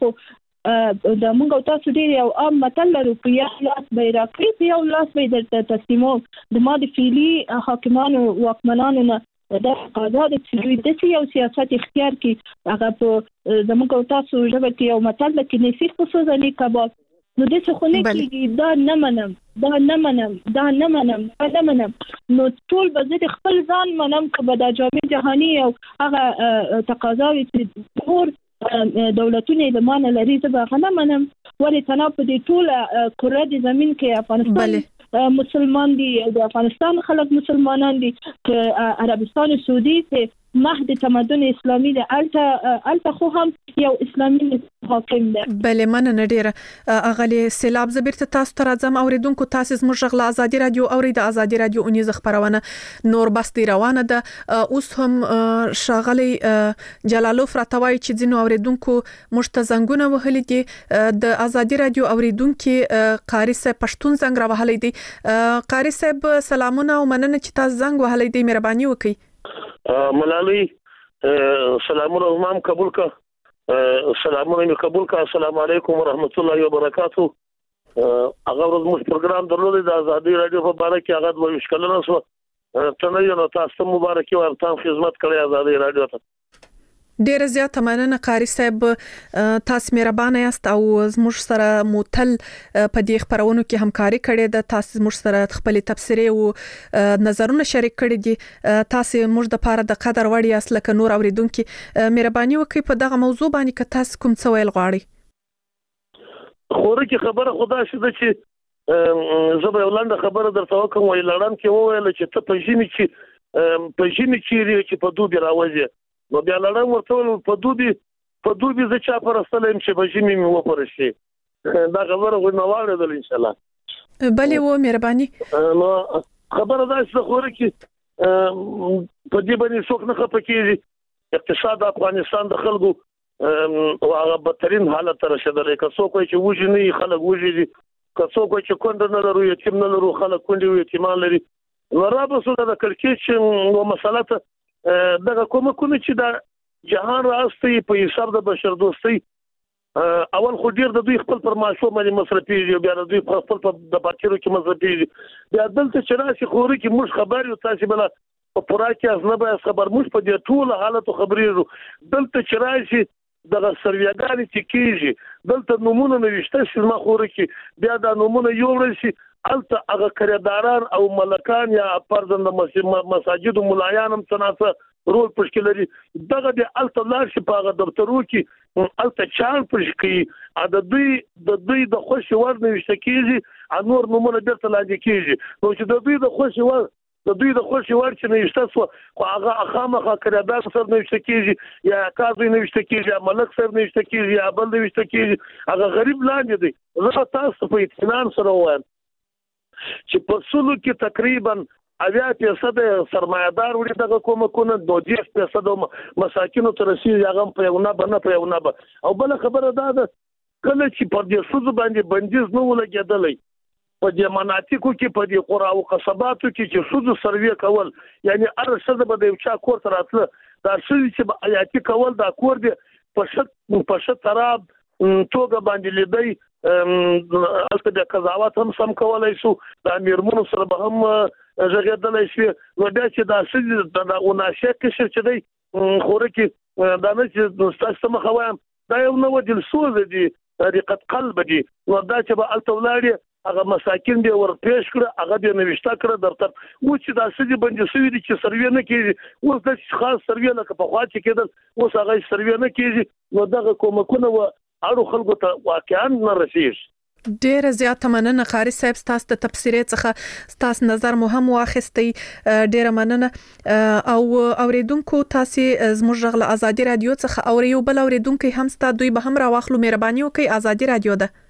خو د موږ او تاسو ډیر یو عام متل لرو په یو لاس بیرقی په یو لاس به درته تسلیمو. د ما د فعلی حاکمانو واکمنانو نه دا قضا د چې د یو سیاست اختیار کی هغه په زموږ او تاسو ژبه کې یو متل کې نصیح خصوصي کباب نو د څه خو نه کیږي. دا نه منم دا نه منم دا نه منم دا نه منم نو ټول به زه خپل ځان منم که به د جامعه جهانی او هغه تقاضاوي چې ټول دولتونه د مان لري زه به غنه منم. ولې تنه په دې ټول کره د زمين کې افغانستان مسلمان دي د افغانستان خلک مسلمانان دي که عربستان سعودي ته مهد تمدن اسلامي د الته الته خو هم یو اسلامي حاکم ده. بله مننه ډیره اغلی سیلاب زبرته تاسو ته راځم. اوریدونکو تاسو زموږ غلا ازادي رادیو اورید ازادي رادیو اونیز خبرونه نور بس دی روانه ده. اوس هم شاغلی جلالوف راتوي چې ځینو اوریدونکو مشتزنګونه وهلي دي د ازادي رادیو اوریدونکو قاری صاحب پښتون زنګ را وهلي دي. قاری صاحب سلامونه او مننه چې تاسو زنګ وهلي دي. مهرباني وکړئ. ملالي سلامونه امام قبول کا سلامونه قبول کا. السلام علیکم ورحمت الله وبرکاتہ. هغه ورځ موږ پروګرام درلود د ازادي رادیو په اړه کې هغه د مشکلونو سره تنه یو تاسو مبارکي ورته خدمت کړی ازادي رادیو ته. ډیره زیاته مننه قاری صاحب. تاسو مهربانه یاست او زموږ سره موتل په دې خبرونو کې همکاري کړې ده. تاسو زموږ سره خپل تبصره او نظرونه شریک کړي دي. تاسو موږ د پاره د قدر وړ یاست لکه نور اوریدونکو. مهرباني وکړئ په دغه موضوع باندې که تاسو کوم څه ویل غواړئ. خوره کې خبره خدا شته چې زه به ولنده خبره درته وکم. وی لړم کې وویل چې ته په ژمي کې په ژمي کې چې په دوبي راوځي نو بیا لړم ورته په دوبي په دوبي زه چا پرستلم چې په ژمي مې وپرشي. دا خبره غو نه واردل ان شاء الله. بلې و مهرباني. نو خبره دا چې خوره کې په دې باندې څوک نه خپکیږي. اقتصاد افغانستان د خلکو او هغه بدترین حالت ته رسیدلی. که څوک چې وږي نه خلک وږي، که څوک چې کونډ نه لري یتیم نه لري خلک کونډي او یتیمان لري. نو را به سو د کړکېچ او مسله ته دغه کومه کومه چې د جهان راستي په حساب د بشر دوستي اول خو ډیر د دوی خپل پر معاشو باندې مصرفي بیا د دوی خپل په د پاتیرو کې مصرفي بیا دلته چې راشي خوري کې موږ خبر یو تاسو بل په پورا کې از نه به خبر موږ په دې ټول حالت خبرېږو. دلته چې راشي دغه سرویاګانی چې کیږي دلته نمونه نوښته چې ما خوري کې بیا د نمونه یو ورشي الته هغه کړهداران او ملکان یا پرځند مساجد او ملایان هم څنګه رول پښکې لري. دغه د الته لار شي په دفترو کې الته چال پښکې د دوی د دوی د خوشي ور نوښته کیږي انور نمونه درته لاندې کیږي. نو چې د دوی د خوشي ور د دوی د خوشي ور چې نوښته سو خو هغه خامخا کړهدار سره نوښته کیږي یا قاضي نوښته کیږي یا ملک سره نوښته کیږي یا بل نوښته کیږي. هغه غریب لاندې دی. زه تاسو په اطمینان سره وایم چې په سلو کې تقریبا اویا فیصد سرمایدار وړي دغه کومه کونه دوه فیصد مساکینو تر رسیدي هغه په یو نه بنه په یو نه او بل خبره ده کله چې پر دې سود باندې بندیز نه ولګېدلې په دې مناطقو کې په دې قرى او قصباتو کې چې شذ سروي کول یعنی هر څه به د چا کور تر اتله دا څه چې آیاتي کول دا کور دی په شت په شت تراب توګه باندې لیدای البته د قضاوت هم سم کولای شو د امیرمنو سره به هم ژغېدلای شي نو دا چې دا څه د اوناشه کې چې دی خوره کې دا نه چې تاسو مخه وایم دا یو نو د سوز دی طریقت قلب دی نو دا چې به التولاړي هغه مساکین دی ور پیش کړ هغه دی نوښتا کړ درته و چې دا سړي باندې سوي دي چې سروي نه کیږي اوس د خاص سروي لکه په خوا چې کېدل اوس هغه سروي نه کیږي نو دغه کومکونه و اړو خلکو ته واقعا نه رسیږي ډېر زیات مننه قاری صاحب تاسو ته تفسیرې څخه تاسو نظر مو هم واخیستي ډېر مننه او اوریدونکو تاسو زموږ غل ازادي رادیو څخه او یو بل اوریدونکو هم ستاسو دوی به هم راوخلو مهرباني وکړئ ازادي رادیو ده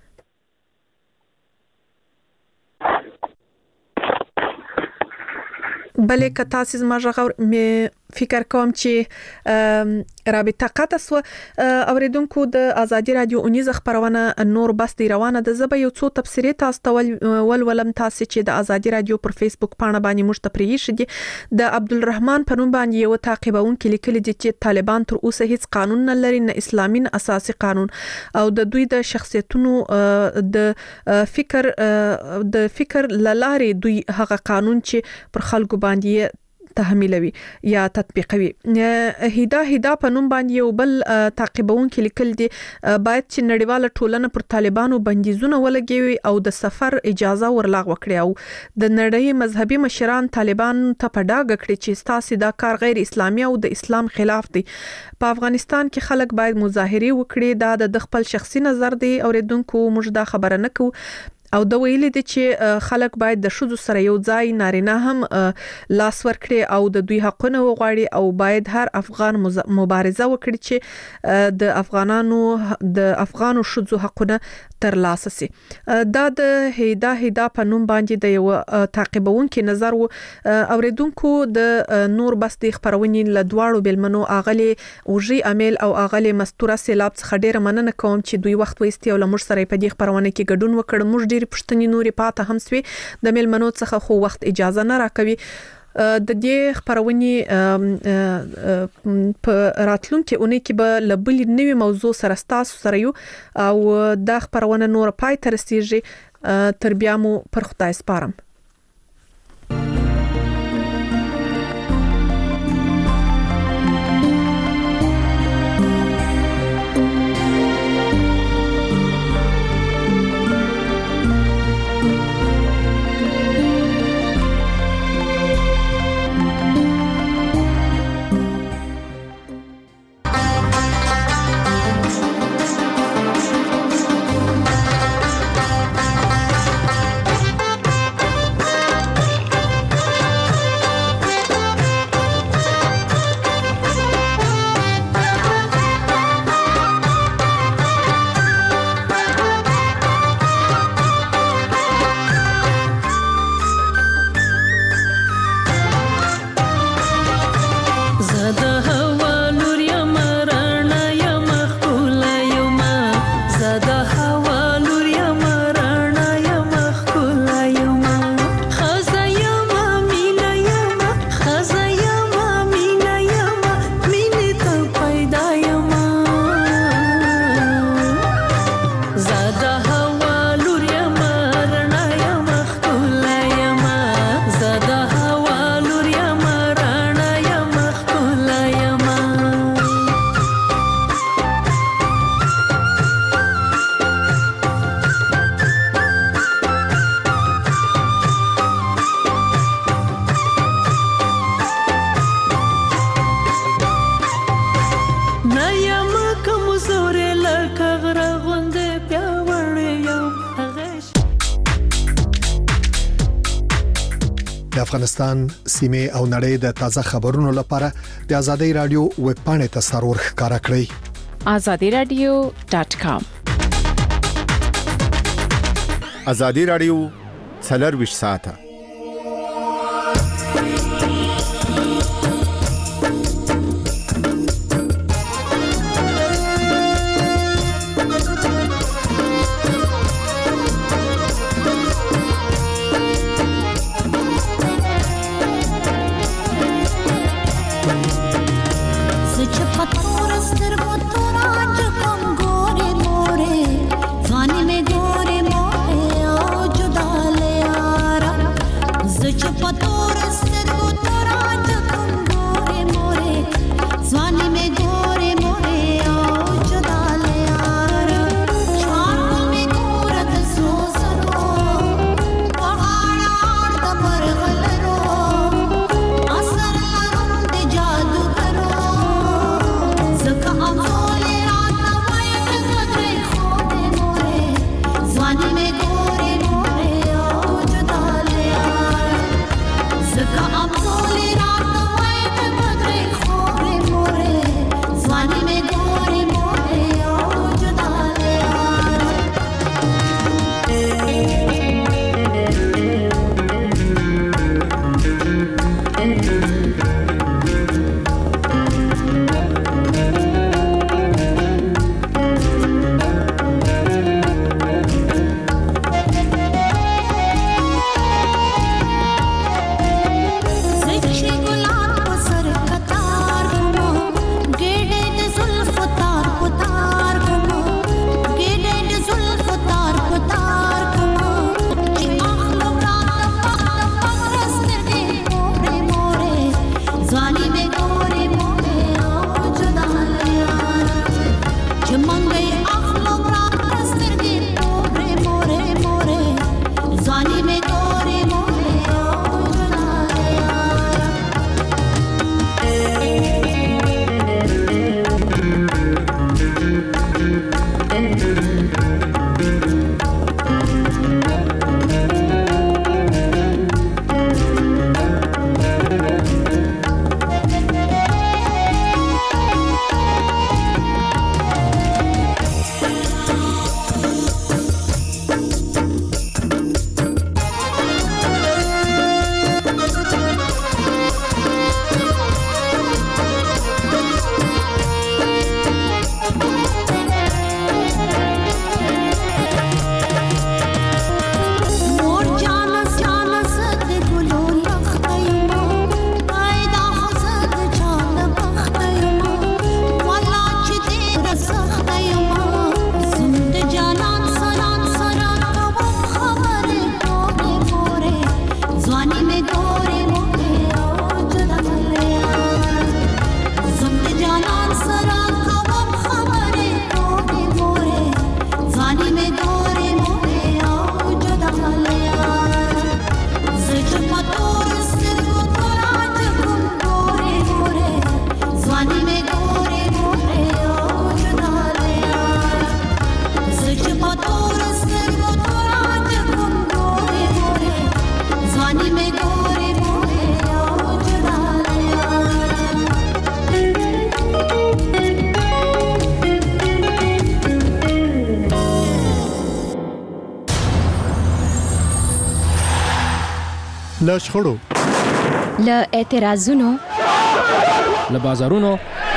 بلې که تاسو زما ژغور فکر کوم چې رابطه قطع سو اوریدونکو د ازادي رادیو اونیز خبرونه نور بس دی روانه د زبې یو څو تفسیرې تاسو ته ول ولم تاسو چې د ازادي رادیو پر فیسبوک پاڼه باندې مشتپری شدي د عبدالرحمن پنوم باندې یو تعقیبون کې لیکل دي چې طالبان تر اوسه هیڅ قانون نه لري نه اسلامي نه اساسي قانون او د دوی د شخصیتونو د فکر د فکر لاره دوی هغه قانون چې پر خلکو باندې تحمیلوي یا تطبیقوي هدا هدا په نوم باندې یو بل تعقیبون کې لیکل دي باید چې نړیواله ټولنه پر طالبانو بندیزونه ولګوي او د سفر اجازه ورلاغ وکړي او د نړۍ مذهبي مشران طالبان ته په ډاګه کړي چې تاسو دا کار غیر اسلامي او د اسلام خلاف دی په افغانستان کې خلک باید مظاهره وکړي دا د خپل شخصي نظر دی اوریدونکو موږ دا خبره نه کوو او د ویلې دي چې خلک باید د شذو سره یو ځای نارینه هم لاس ورکړي او د دوی حقونه وغواړي او باید هر افغان مبارزه وکړي چې د افغانانو د افغانو شذو حقونه تر لاسه سي دا د هدا هدا په نوم باندې د یو تعقیبون کې نظر و اوریدونکو د نور بس د خبرونې ل دواړو بلمنو اغلي اوجي امیل او اغلي مستوره سیلاب څخه ډیره مننه کوم چې دوی وخت وېستي او لمر سره په دې خبرونه کې ګډون وکړ موږ پښتني نوري پاته هم سوي د میلمنو څخه خو وخت اجازه نه راکوي د دې خبرونې په راتلونکي اونۍ کې به لبل نوې موضوع سره تاسو سره یو او دا خبرونه نور پای تر رسیږي تر بیا مو پر خدای سپارم افغانستان سیمه او نړۍ د تازه خبرونو لپاره د ازادي رادیو ویب پاڼه ته سرور ښکارا کړئ azadi radio dot com ازادي رادیو څلور ساعته له شخړو، له اعتراضونو، له بازارونو،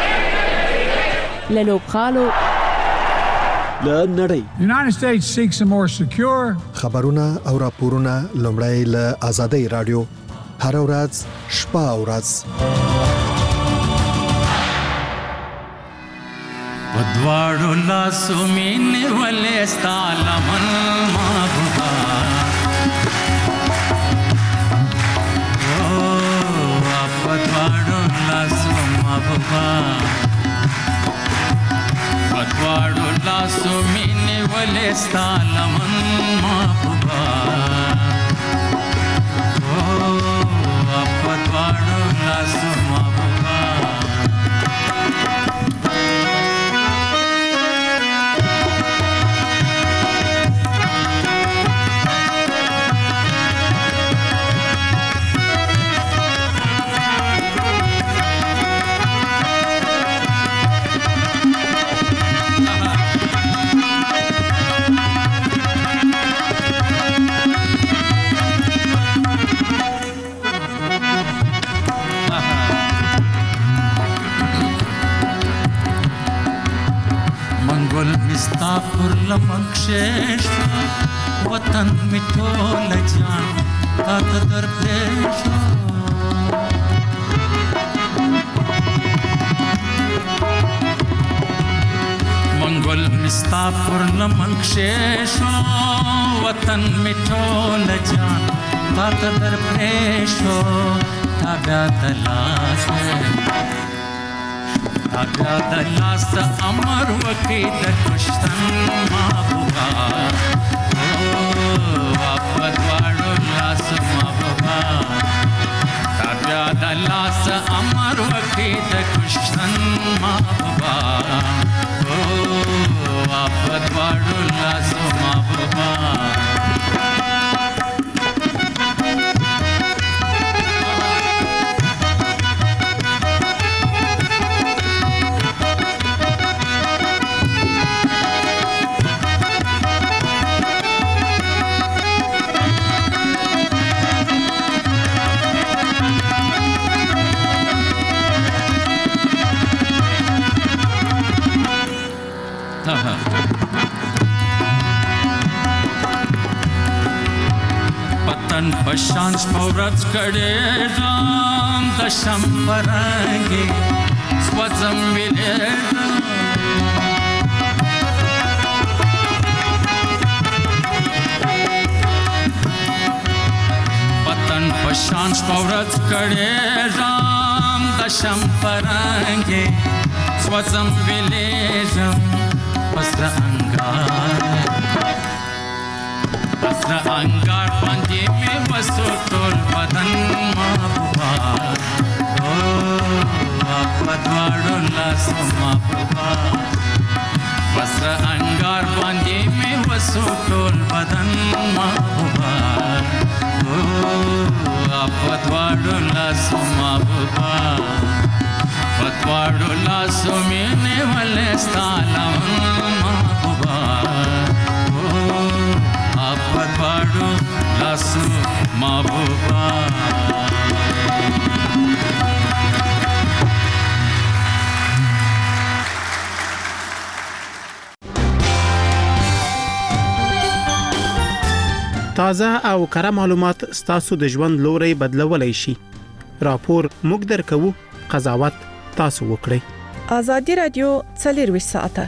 له لوبخالو، له نړۍ. The United States seeks a more secure. خبرونه او راپورونه لومړی له آزادۍ رادیو هر ورځ شپه او ورځ ودواړو لاسو مینې ولې ستا لمن محبوبه ودواړو لاسو محبوبه ودواړو لاسو مینې ولې ستا لمن محبوبه ودواړو لاسو محبوبه پر لمن شیش وطن می ټول جان تا ته در پیش مستا پر لمن کښېښو وطن مې ټوله جان تا ته در پرېښو تا بیا د لاس تا بیا د لاس امر وکړي د کشتن محبوبه په دواړو لاسو محبوبه تا بیا د لاس امر وکړي د کشتن محبوبه په دواړو لاسو محبوبه پتن پشان شپورت کړېږم د شم په رنګې سوځم ویلېږم پتن پشان شپورت کړېږم د شم په رنګې سوځم ویلېږم پسره انګار پسره انګار باندې مې وسو ټول بدن محبوبه په دواړو لاسو محبوبه پسره انګار باندې مې وسو ټول بدن محبوبه په دواړو لاسو محبوبه په دواړو لاسو مې نیولې ستا لمن محبوبه په دواړو لاسو محبوبه تازه او کره معلومات ستاسو د ژوند لوري بدلولای شي. راپور موږ درکو، قضاوت تاسو وکړئ. ازادي رادیو څلرویشت ساعته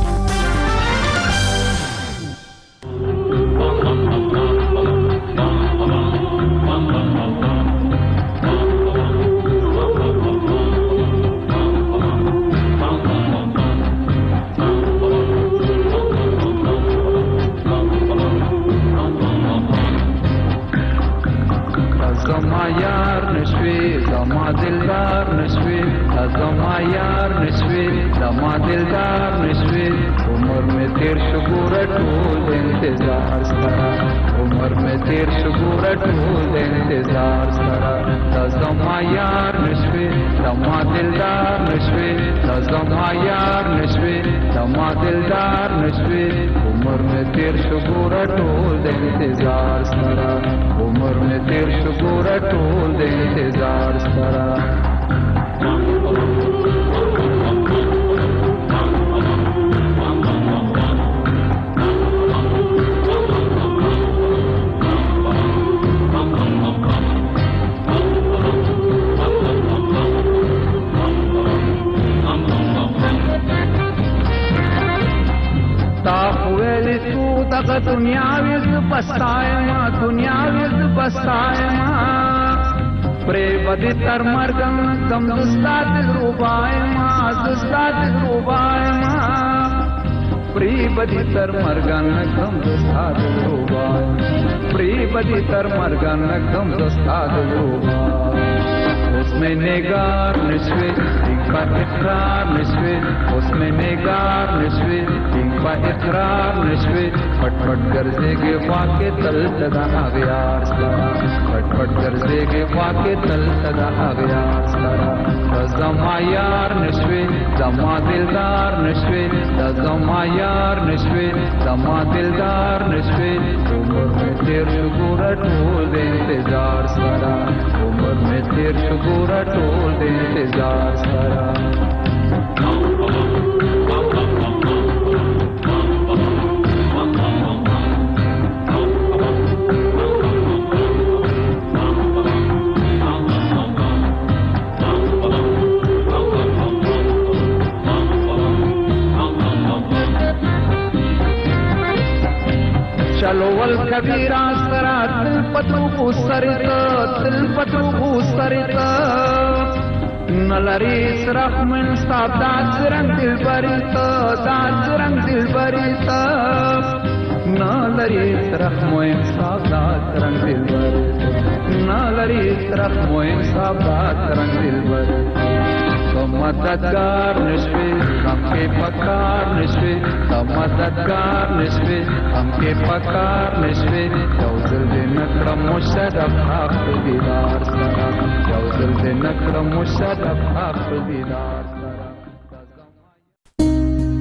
तर मर्गन कम दोस्ताद लोबा उसमें नेगार नशवे इनका इकरार नशवे उसमें नेगार नशवे इनका इकरार नशवे फटफट गर्जे के वाके तल सदा आगयार सरा फटफट गर्जे के वाके तल सदा आगयार सरा जमा यार नशवे जमा दिलदार नशवे जमा यार नशवे जमा दिलदार नशवे उम्र में तेर शुगुरा टोल दे इंतजार सरा उम्र में तेर शुगुरा टोल दे इंतजार सरा ډلو ول کبیر سره تل پتو سرته تل پتو سرته نلری سرخ من صاحب دا رنگ دل بریتا دا رنگ دل بریتا نلری سرخ موین صاحب دا رنگ دل بریتا نلری سرخ موین صاحب دا رنگ دل بریتا مددگار نشوی ہم کے پکار نشوی مددگار نشوی ہم کے پکار نشوی جوزل دے نکرم مشرف حق دیدار سرا جوزل دے نکرم مشرف حق دیدار